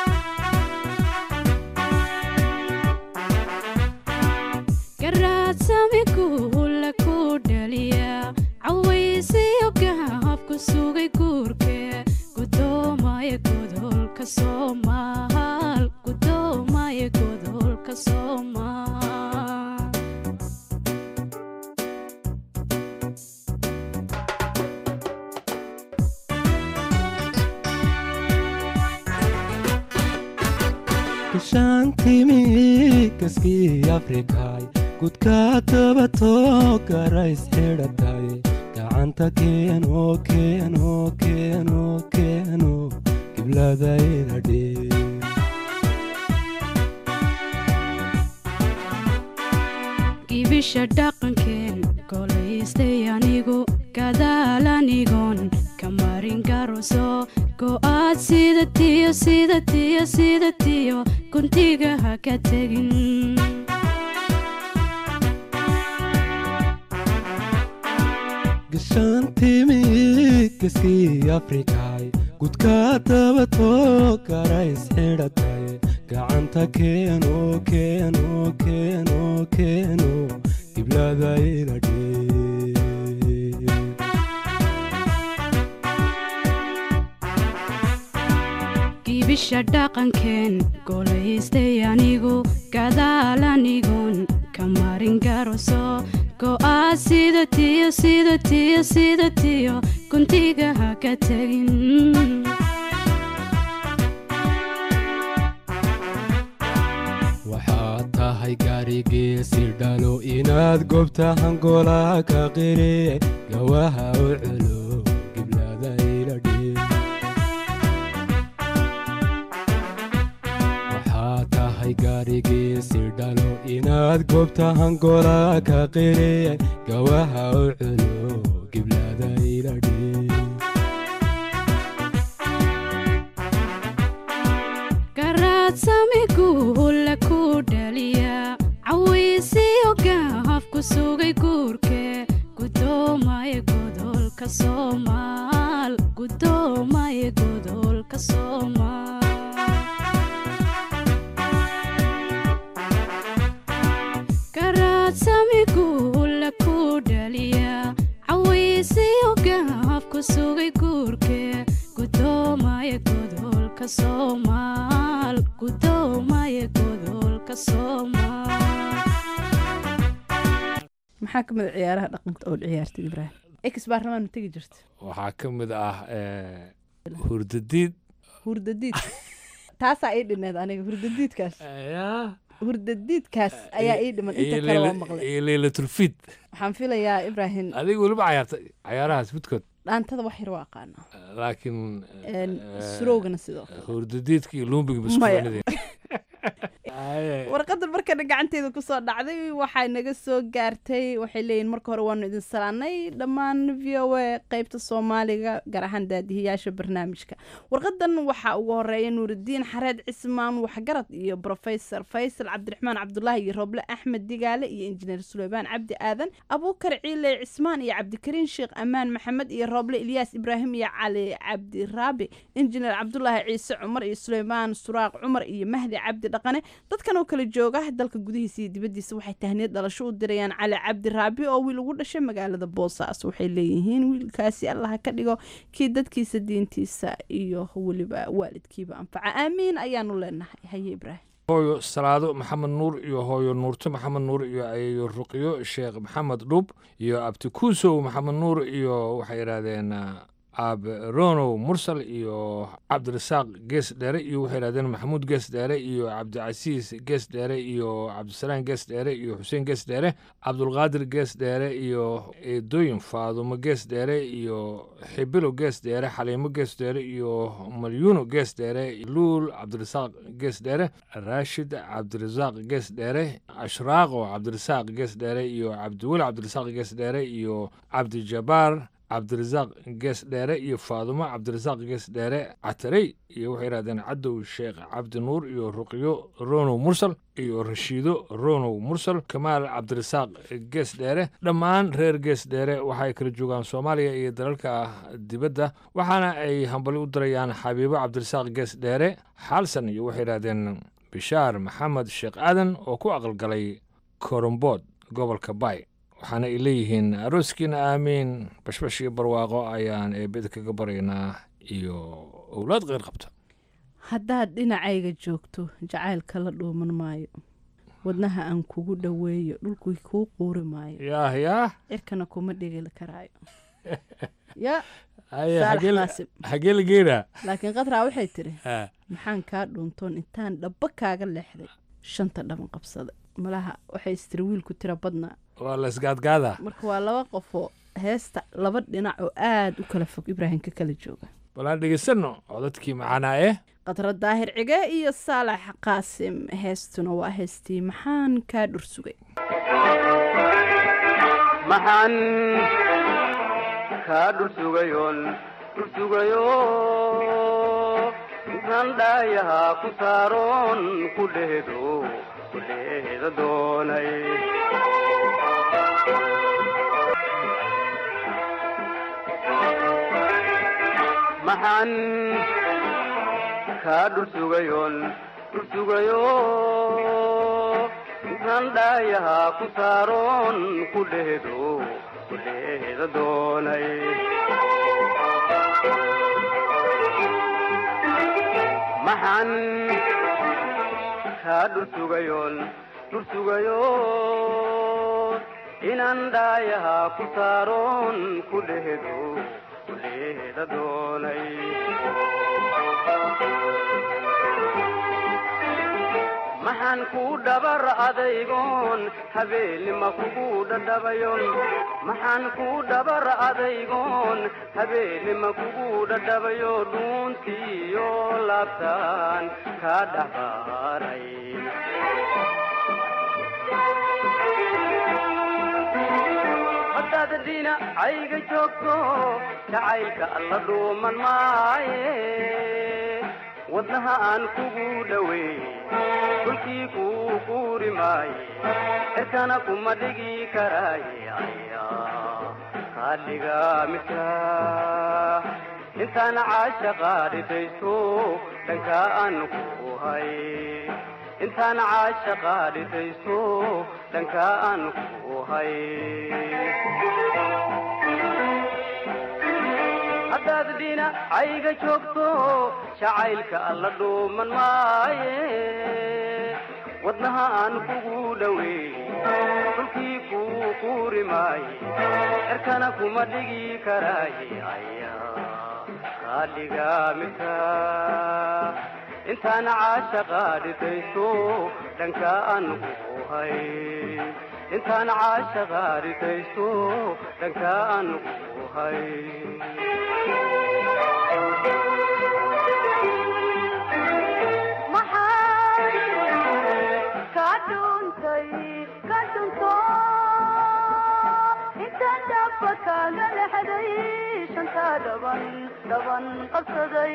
garaadsami guula ku dhaliya cawaysiyo gaafku sugay guurke gudoomaye godolka soomaal gudoomaya godolka soomaal shantiimi kaskii afrikaay gudka dabatoo garays xidhatay gacanta keeno keeno keeno keeno gibladayladhe gibisha dhaqankeen golaystay anigu gadaal anigoon ka marin garoso go'aad sida tiyo sida tiyo sida tiyo guntiga ha ka tegin gashaantimi kaskii afrikaay gudka dabatoo garays xidhatay gacanta keeno keeno keeno keeno gibladayladhe gibisha dhaqankeen golaystay anigu gadaal anigoon ka marin garoso go'aad sida tiyo sida tiyo sida tiyo guntiga ha ka tegin waxaad tahay gaarigiisi dhalo inaad gobta hangola ka qiri gawaha u culo gibladayladhe waxaad tahay gaarigiisi dhalo inaad gobta hangola ka qiri gawaha u culo gibladayladhe garadsami guula ku dhaliya cawaysiyo gaaf ku sugay guurke gudoomaya godolka soomaal gudoomaya godolka soomaal garadsami guula ku dhaliya cawaysiyo gaaf ku sugay guurke gudoomaya godolka soomaal gudoomaya godolka soomaal maxaa ka mid a ciyaaraha dhaqanka oo ciyaartay ibraahim ex baarlamaan ma tegi jirta waxaa ka mid ah hurdadiid hurdadiid taasaa ii dhineed aniga hurdadiidkaas hurdadiidkaas ayaa ii dhiman inta kale waa maqlay iyo leylatulfiid waxaan filayaa ibraahim adiga weliba cayaartay cayaarahaas midkood dhaantada wax yar waa aqaana laakiin surowgana sidoo kale hurdadiidka iyo luumbiga maskuulanadeen warqadan markana gacanteeda kusoo dhacday waxay naga soo gaartay waxay leeyihin marka hore waanu idin salaanay dhammaan v o a qeybta soomaaliga gaar ahaan daadihiyaasha barnaamijka warqadan waxaa ugu horeeya nuuridiin xareed cismaan waxgarad iyo brofesor faysal cabdiraxmaan cabdulaahi iyo roble axmed digaale iyo injineer suleymaan cabdi aadan abuukar ciile cismaan iyo cabdikariin sheekh amaan maxamed iyo roble ilyaas ibraahim iyo cali cabdiraabi injineer cabdulaahi ciise cumar iyo suleymaan suraaq cumar iyo mahdi cabdi dhaqane dadkan oo kala jooga dalka gudihiisa iyo dibadiisa waxay tahniyad dhalasho u dirayaan cali cabdi raabi oo wiil ugu dhashay magaalada boosaaso waxay leeyihiin wiilkaasi allaha ka dhigo kii dadkiisa diintiisa iyo weliba waalidkiiba anfaca aamiin ayaanu leenahay haye ibraahim hooyo salaado maxamed nuur iyo hooyo nuurto maxamed nuur iyo ayeeyo ruqyo sheekh maxamed dhub iyo abtikuusow maxamed nuur iyo waxay yidhaahdeen abronow mursal iyo cabdirasaaq gees dheere iyo waxay yidhahdeen maxamuud gees dheere iyo cabdicasiis gees dheere iyo cabdisalaan gees dheere iyo xuseen gees dheere cabdulqaadir gees dheere iyo eedooyin faadumo gees dheere iyo xibilo gees dheere xaliimo gees dheere iyo malyuuno gees dheere luul cabdirasaaq gees dheere raashid cabdirasaaq gees dheere ashraaqo cabdirasaaq gees dheere iyo cabdiweli cabdirasaaq gees dheere iyo cabdijabaar cabdirasaaq gees dheere iyo faadumo cabdirasaaq gees dheere catarey iyo waxay yidhahdeen cadow sheekh cabdi nuur iyo ruqyo ronow mursal iyo rashiido ronow mursal kamaal cabdirasaaq gees dheere dhammaan reer gees dheere waxay kala joogaan soomaaliya iyo dalalka dibadda waxaana ay hambali u dirayaan xabiibo cabdirasaaq gees dheere xaalsan iyo waxay yidhahdeen bishaar maxamed sheekh aadan oo ku aqalgalay korombood gobolka bay waxaana ay leeyihiin arooskiina aamiin bashbash iyo barwaaqo ayaan eebeda kaga baryaynaa iyo owlaad qeyr qabta haddaad dhinacayga joogto jacaylka la dhuuman maayo wadnaha aan kugu dhoweeyo dhulku kuu quuri maayo yaah yaah cirkana kuma dhigili karaayo ya xagee la geeraa laakiin qadraa waxay tiri maxaan kaa dhuuntoon intaan dhaba kaaga leexday shanta dhaban qabsada malaha waxay istiri wiilku tira badnaa waa la isgaadgaadaa marka waa laba qofoo heesta laba dhinac oo aad u kala fog ibraahim ka kala jooga balaan dhegeysanno codadkii macaanaa eh qadra daahir cige iyo saalax qaasim heestuna waa heestii maxaan kaa dhursugay maxaan kaa dhursugayoon dhursugayo intaan dhaayahaa ku saaroon ku dheedo ku dheeda doonay maxaan kaa dhursugayoon dhursugayo intaan dhaayahaa ku saaroon ku dheedo ku dheeda doonay maxaan kaa dhursugayoon dhursugayo inaan dhaayahaa ku saaroon ku dheedo ku dheeda doonay maxaan kuu dhabar adaygoon habeenima kugu dhadhabayon maxaan kuu dhabar adaygoon habeenima kugu dhadhabayo dhuuntiyo laabtaan kaa dhabaray haddaad dhinacayga joogto jacaylka alla dhuuman maaye wadnaha aan kugu dhoweey dhulkii kuu quuri maaye cirkana kuma dhigi karaaye ayaa kaa dhiga midka intaan caashaqa dhidayso dhankaa aan ku hay intaan caashaqa dhidayso dhankaa aan ku hay haddaad dhinacayga joogto jacaylka alla dhuuman maaye wadnaha aan kugu dhoweey dhulkii kuu quuri maaye cirkana kuma dhigi karaaye ayaa kaa dhiga midka intaan caashaqa dhidayso dhankaa aan ku hay intaan caashaqa dhidayso dhankaa aan ku hay intaan dhaba kaaga lexday shantaa dhaban dhaban qabsaday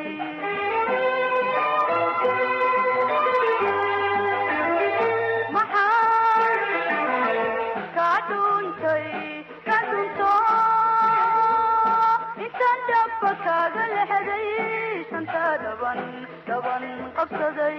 maxaan kaa dhuuntay ka dhunto intaan dhaba kaaga lexday shantaa dhaban dhaban qabsaday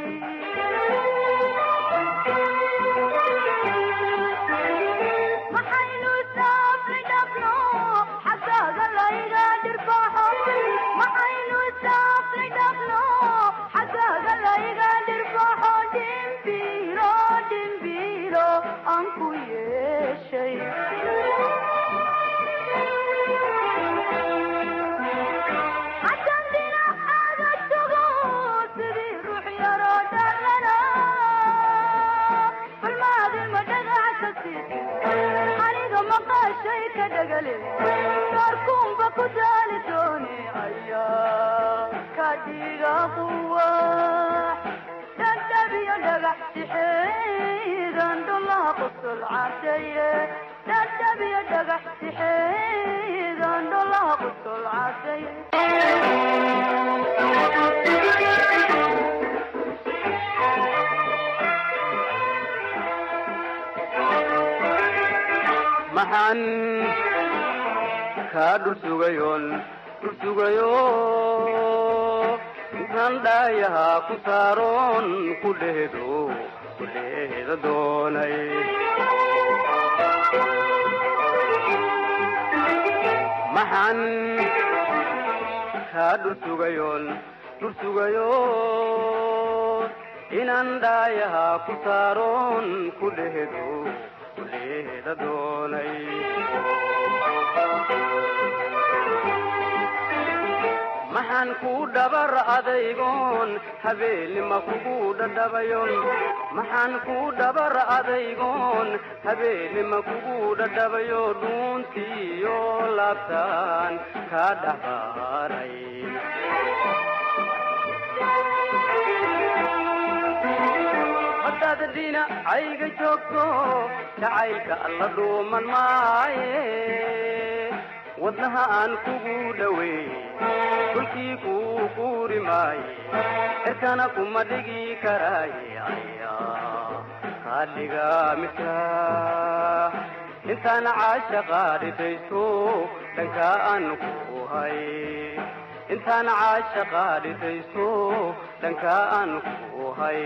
darkumba ku daali dooni ayaa ka dhiga quwa dhadhabiyo dhagax sixeedan dhulaha qusul cadeeye dhadhabiyo dhagax sixeedan dhulaha qusul cadeeye maxaan kaa dhursugayoon dhursugayo intaan dhaayahaa ku saaroon ku dheedo ku dheeda doonay maxaan kaa dhursugayoon dursugayo inaan dhaayaha ku saaroon ku dhehedo kuleeda doonay maxaan ku dhabar adaygoon habeenima kugu dhadhabayon maxaan ku dhabar adaygoon habeenima kugu dhadhabayo dhuuntiyo laabtaan ka dhabaray haddaad dhinacayga joogto jacaylka alla dhuuman maaye wadnaha aan kugu dhaweey dhulkii kuu quuri maaye cirkana kuma dhigi karaaye ayaa kaadhiga midka intaan caashaqa dhitayso dhanka aan ku hay intaan caashaqa dhitayso dhanka aan ku hay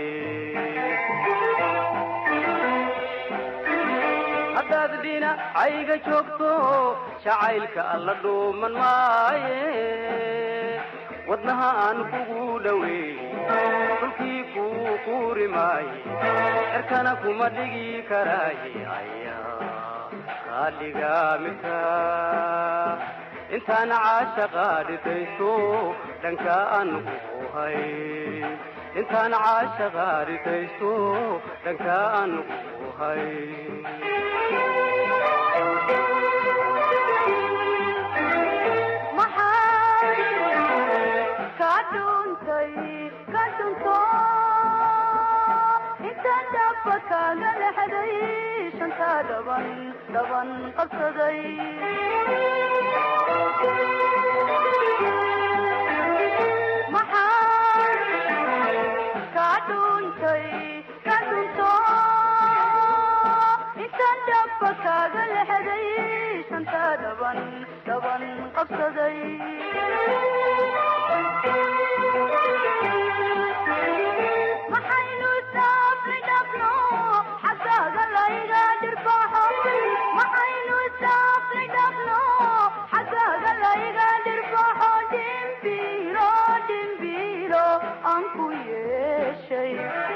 haddaad dhinacayga joogto jacaylka alla dhuuman maaye wadnaha aan kugu dhaweey dhulkii kuu quuri maaye cirkana kuma dhigi karaaye ayaa kaadhiga midka intaan caashaqa dhitayso dhanka aan ku hay intaan caashaqa dhitayso dhanka aan ku hay kaduntay kadunto intaan dhaba kaaga lexday shanta dhaban dhaban qabsaday maxaa kaduntay kadunto intaan dhaba kaaga lexday shanta dhaban dhaban qabsaday maxaynu saafli dhafno xaggaaga layga dhirbaxo maxaynu saafli dhafno xaggaaga layga dhirbaxo dhimbiilo dhimbiilo aan ku yeeshay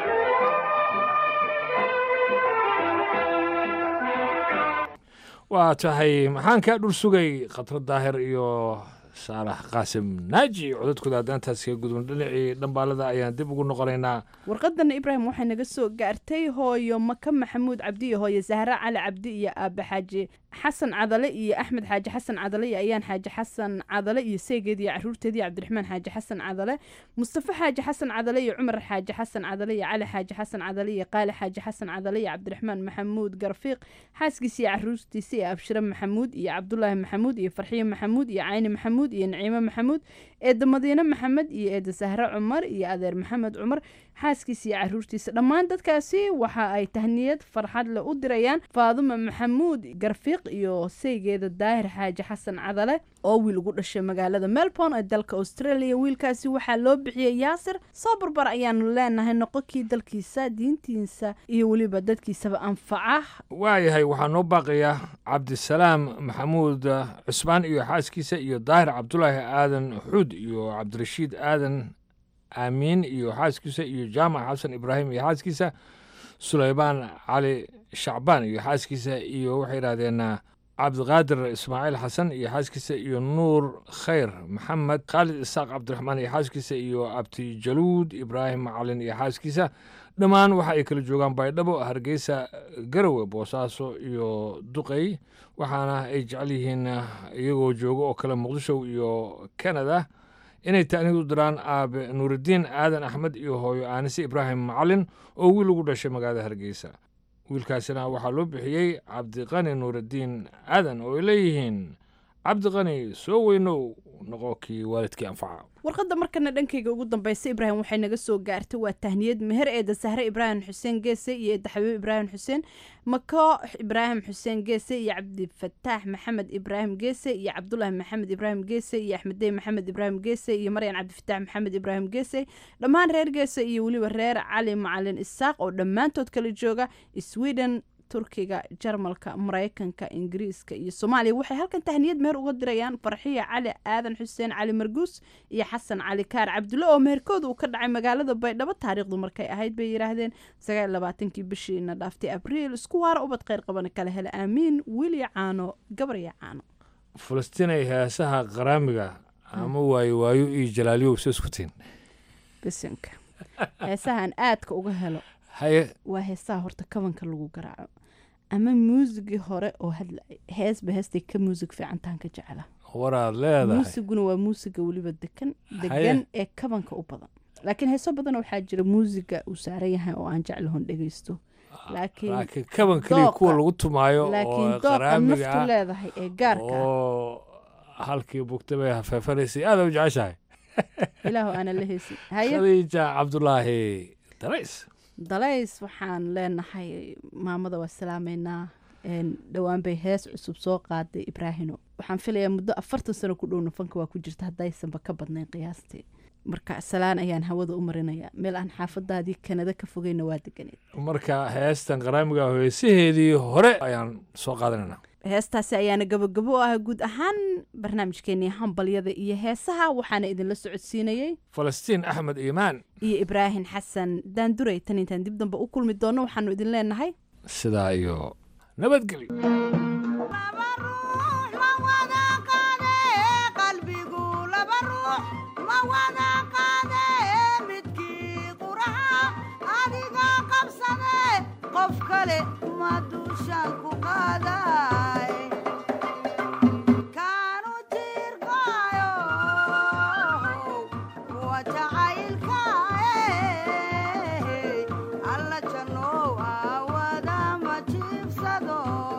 waa tahay maxaan kaa dhul sugay khadra daahir iyo saalax qaasim naaji codadkooda haddaantaas kaga gudun dhinacii dhambaalada ayaan dib ugu noqonaynaa warqadana ibraahim waxay naga soo gaartay hooyo maka maxamuud cabdi iyo hooyo zahra cali cabdi iyo aaba xaaji xasan cadale iyo axmed xaaji xasan cadale iyo ayaan xaaji xasan cadale iyo seegeed iyo caruurteed iyo cabdiraxmaan xaaji xasan cadale mustafa xaaji xasan cadale iyo cumar xaaji xasan cadale iyo cali xaaji xasan cadale iyo qaali xaaji xasan cadale iyo cabdiraxmaan maxamuud garfiiq xaaskiisa iyo caruurtiisa iyo abshire maxamuud iyo cabdulaahi maxamuud iyo farxiye maxamuud iyo cayni maxamuud iyo naciime maxamuud eeda madiine maxamed iyo eeda sahre cumar iyo adeer maxamed cumar xaaskiisa iyo caruurtiisa dhammaan dadkaasi waxa ay tahniyad farxad le u dirayaan faaduma maxamuud garfiiq iyo saygeeda daahir xaaji xasan cadale oo wiil ugu dhashay magaalada melbourne ee dalka australia wiilkaasi waxaa loo bixiyey yaasir soo barbar ayaanu leenahay noqonkii dalkiisa diintiisa iyo weliba dadkiisaba anfaca waayahay waxaa noo baaqaya cabdisalaam maxamuud cusmaan iyo xaaskiisa iyo daahir cabdulaahi aadan xuud iyo cabdirashiid aadan aamiin iyo xaaskiisa iyo jaamac xasan ibraahim iyo xaaskiisa sulaymaan cali shacbaan iyo xaaskiisa iyo waxay yidhahdeen cabdiqaadir ismaaciil xasan iyo xaaskiisa iyo nuur khayr maxamed khaalid isaaq cabdiraxmaan iyo xaaskiisa iyo abtijaluud ibraahim macalin iyo xaaskiisa dhammaan waxa ay kala joogaan baydhabo hargeysa garowe boosaaso iyo duqey waxaana ay jecel yihiin iyagoo jooga oo kale muqdisho iyo canada inay taaniid u diraan aabe nuuridiin aadan axmed iyo hooyo aanise ibraahim macalin oo wiil ugu dhashay magaalada hargeysa wiilkaasina waxaa loo bixiyey cabdiqani nuuridiin aadan oo ay leeyihiin cabdiqani soo weynow noqo kii waalidkii anfaca warqadda markana dhankayga ugu dambaysa ibraahim waxay naga soo gaartay waa tahniyad meher eeda sahre ibraahim xuseen geese iyo eeda xabiib ibraahim xuseen mako ibraahim xuseen geese iyo cabdifataax maxamed ibraahim geese iyo cabdulaahi maxamed ibraahim geese iyo axmeddey maxamed ibraahim geese iyo maryan cabdifataax maxamed ibraahim geese dhammaan reer geese iyo weliba reer cali macalin isaaq oo dhammaantood kala jooga sweden turkiga jarmalka maraykanka ingiriiska iyo soomaaliya waxay halkan tahniyad meher uga dirayaan farxiya cali aadan xuseen cali marguus iyo xasan cali kaar cabdulle oo meherkooda uu ka dhacay magaalada baydhabo taariikhdu markay ahayd bay yidhaahdeen sagaal iyo labaatankii bishiina dhaaftay abriil isku waara ubad kheyr qabana kala hela aamiin wiilya caano gabarya caano falastinay heesaha qaraamiga ama waayo waayo iyo jalaaliyow soo iskutiin bisinka heesahan aadka uga helo haye waa heesaha horta kabanka lagu garaaco ama muusigii hore oo hadlay heesba heestay ka muusig fiicantaan ka jecela waraad leedahay muusiguna waa muusiga weliba degan degan ee kabanka u badan laakiin heeso badan waxaa jira muusiga uu saaran yahay oo aan jeclahon dhegeysto laakiin kaban kaliya kuwa lagu tumaayo oo qaraamiga naftu leedahay ee gaarka oo halkii bugta bay hafeefanaysay aada u jeceshahay ilaahu aana la heesin khadiija cabdulaahi dalays dalays waxaan leenahay maamada waa salaameynaa dhowaan bay hees cusub soo qaaday ibraahino waxaan filayaa muddo afartan sano ku dhowna fanka waa ku jirta haddaysanba ka badnayn qiyaastii marka salaan ayaan hawada u marinaya meel aan xaafadaadii kanada ka fogeyna waa deganeed marka heestan qaraamiga heesaheedii hore ayaan soo qaadanayna heestaasi ayaana gabogabo u ah guud ahaan barnaamijkeenii hambalyada iyo heesaha waxaana idinla socodsiinayey falastiin axmed iimaan iyo ibraahim xasan daanduray tan intaan dib dambe u kulmi doonno waxaanu idin leenahay sidaa iyo nabadgelyo qof kale ma duushaan ku qaaday kaanu jirqaayo waa jacaylkaaye alla jannow aawada ma jiibsado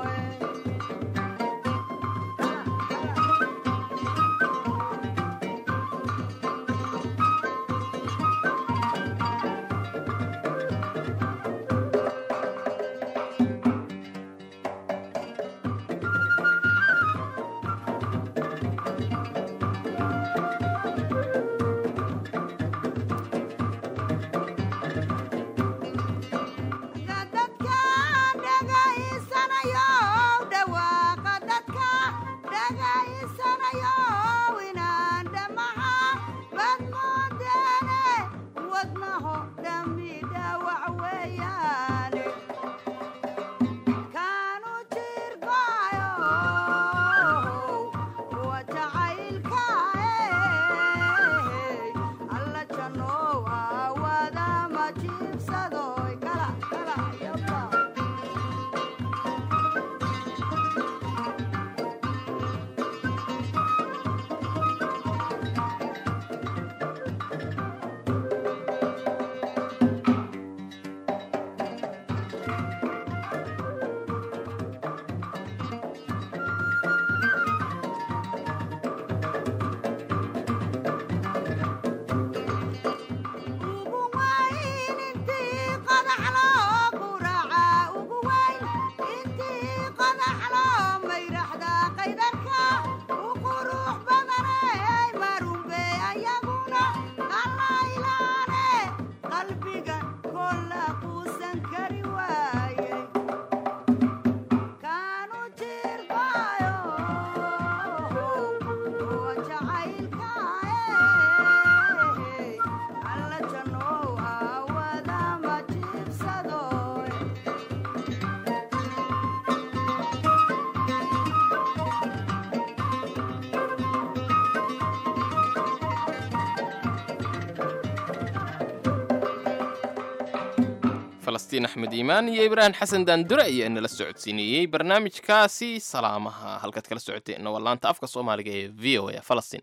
falastiin axmed iimaan iyo ibraahim xasan daandure ayaa inala socodsiinayey barnaamijkaasi salaamaha halkaad kala socoteenna waa laanta afka soomaaliga ee v o a falastiin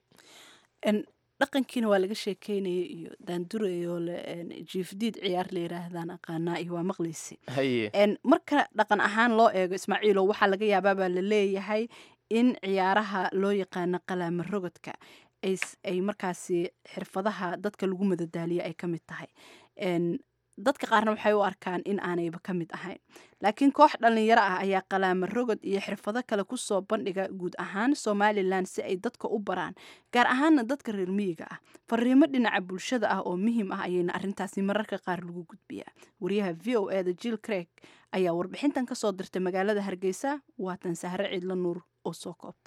dhaqankiina waa laga sheekeynaya iyo daandure oo jiifdiid ciyaar la yiraahdaan aqaanaa iyo waa maqlaysi marka dhaqan ahaan loo eego ismaaciilo waxaa laga yaabaabaa la leeyahay in ciyaaraha loo yaqaano qalaama rogodka ay markaasi xirfadaha dadka lagu madadaaliya ay ka mid tahay dadka qaarna waxay u arkaan in aanayba ka mid ahayn laakiin koox dhallinyaro ah ayaa qalaamo rogod iyo xirfado kale ku soo bandhiga guud ahaan somalilan si ay dadka u baraan gaar ahaana dadka reer miyiga ah fariimo dhinaca bulshada ah oo muhiim ah ayayna arrintaasi mararka qaar lagu gudbiyaa wariyaha v o e da jill craig ayaa warbixintan ka soo dirtay magaalada hargeysa waatan sahre ciidla nuur oo soo koobta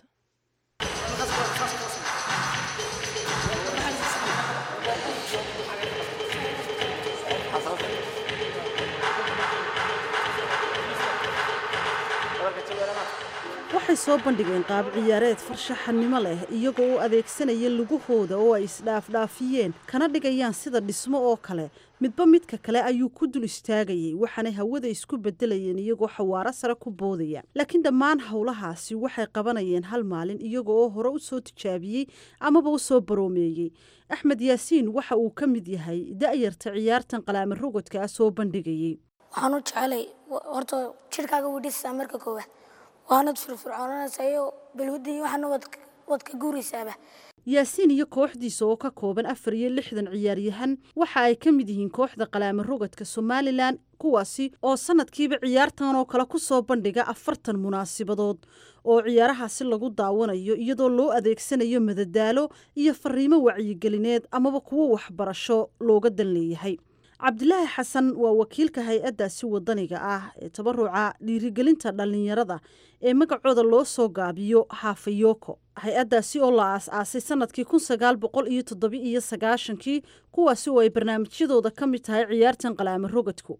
waxay soo bandhigeen qaab ciyaareed farshaxanimo leh iyagoo u adeegsanaya lugahooda oo ay isdhaafdhaafiyeen kana dhigayaan sida dhismo oo kale midba midka kale ayuu ku dul istaagayay waxaanay hawada isku bedelayeen iyagoo xawaaro sare ku boodaya laakiin dhammaan howlahaasi waxay qabanayeen hal maalin iyagoo oo hore u soo tijaabiyey amaba u soo baroomeeyey axmed yaasiin waxa uu ka mid yahay da'yarta ciyaartan qalaamo rogodka soo bandhigayey waxaan u jecelay horta jirkaaga widhisaa marka koowaad waanad firfircoonanaysayo balwadii waxaana wad ka guuraysaaba yaasiin iyo kooxdiisa oo ka kooban afar iyo lixdan ciyaaryahan waxa ay ka mid yihiin kooxda qalaamo rogodka somalilan kuwaasi oo sanadkiiba ciyaartan oo kale ku soo bandhiga afartan munaasibadood oo ciyaarahaasi lagu daawanayo iyadoo loo adeegsanayo madadaalo iyo fariimo wacyigelineed amaba kuwo waxbarasho looga dan leeyahay cabdilaahi xasan waa wakiilka hay-addaasi wadaniga ah ee tabaruca dhiirigelinta dhallinyarada ee magacooda loo soo gaabiyo haafayoko hay-addaasi oo la aas-aasay sanadkii kun sagaal boqol iyo toddoba iyo sagaashankii kuwaasi oo ay barnaamijyadooda ka mid tahay ciyaartan qalaamo rogodku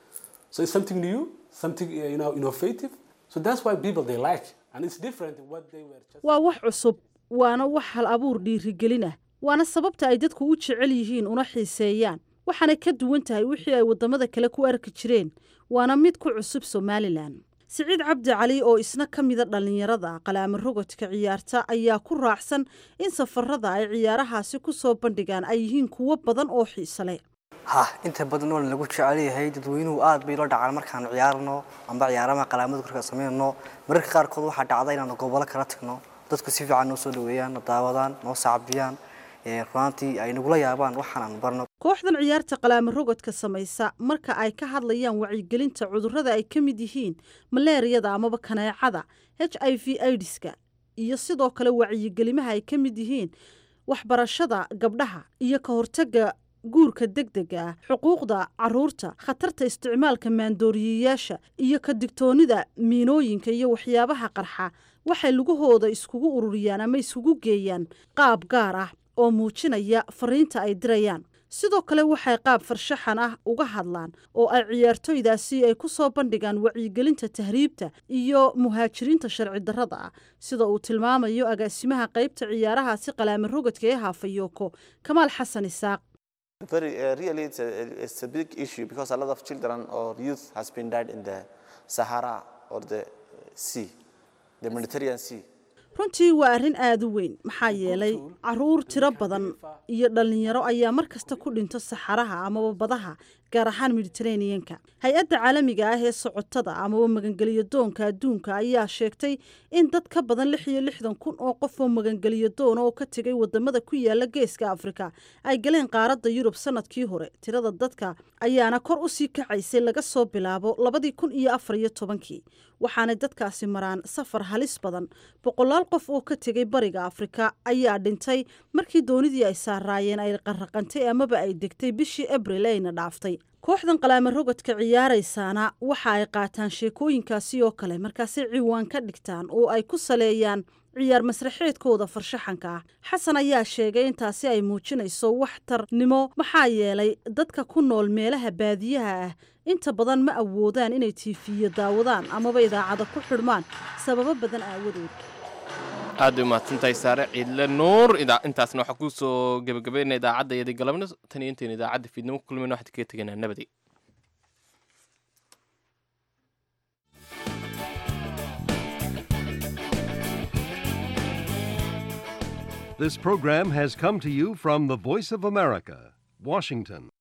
waa wax cusub waana wax hal abuur dhiirigelin ah waana sababta ay dadku u jecel yihiin una xiiseeyaan waxaanay ka duwan tahay wixii ay waddamada kale ku arki jireen waana mid ku cusub somalilan siciid cabdi cali oo isna ka mida dhallinyarada qalaamo rogodka ciyaarta ayaa ku raacsan in safarada ay ciyaarahaasi ku soo bandhigaan ay yihiin kuwo badan oo xiise leh ha inta badan oo lagu jecel yahay dadweynuhu aad bay la dhacaan markaan ciyaarno amba ciyaaraha qalaamada korka sameeyno mararka qaarkood waxaa dhacda inaan gobolo kala tagno dadku si fiican noo soo dhaweeyaan daawadaan noo sacbiyaan ee runtii ay nagu la yaabaan waxaan aan barno kooxdan ciyaarta qalaamo rogodka samaysa marka ay ka hadlayaan wacyigelinta cudurrada ay ka mid yihiin malaariyada amaba kaneecada h i v aidska iyo sidoo kale wacyigelimaha ay ka mid yihiin waxbarashada gabdhaha iyo ka hortagga guurka degdega ah xuquuqda caruurta khatarta isticmaalka maandooriyeyaasha iyo ka digtoonida miinooyinka iyo waxyaabaha qarxa waxay lugahooda iskugu ururiyaan ama iskugu geeyaan qaab gaar ah oo muujinaya fariinta ay dirayaan sidoo kale waxay qaab farshaxan ah uga hadlaan oo ay ciyaartoydaasi ay ku soo bandhigaan wacyigelinta tahriibta iyo muhaajiriinta sharci darrada ah sida uu tilmaamayo agaasimaha qaybta ciyaarahaasi qalaamo rogodka ee haafayoko kamaal xasan isaaq Very uh, really, it's a, it's a big issue because a lot of children or youth has been died in the Sahara or the sea, the Mediterranean Sea. runtii waa arrin aada u weyn maxaa yeelay caruur tiro badan iyo dhallinyaro ayaa mar kasta ku dhinto saxaraha amaba badaha gaar ahaan mediteraneanka hay-adda caalamiga ah ee socotada amaba magangeliyo doonka adduunka ayaa sheegtay in dad ka badan lix iyo lixdan kun oo qof oo magangeliyo doona oo ka tegay wadamada ku yaala geeska afrika ay galeen qaaradda yurub sanadkii hore tirada dadka ayaana kor usii kacaysay laga soo bilaabo labadii kun iyo afar iyo tobankii waxaanay dadkaasi maraan safar halis badan boqolaal qof oo ka tegay bariga afrika ayaa dhintay markii doonidii ay saaraayeen ay qarraqantay amaba ay degtay bishii abril ayna dhaaftay kooxdan qalaamo rogodka ciyaaraysaana waxa ay qaataan sheekooyinkaasi oo kale markaasay ciwaan ka dhigtaan oo ay ku saleeyaan ciyaar masraxeedkooda farshaxanka ah xasan ayaa sheegay intaasi ay muujinayso waxtarnimo maxaa yeelay dadka ku nool meelaha baadiyaha ah inta badan ma awoodaan inay tiifiyo daawadaan amaba idaacada ku xidhmaan sababo badan aawadood aad u mahadsantahay saare ciidle nuur intaasna waxaa ku soo gebagabayna idaacadda iyadii galabna tan iyo intayn idaacadda fiidnimo ku kulmayna waxaad kaga tegaynaa nabadi This program has come to you from the Voice of America, Washington.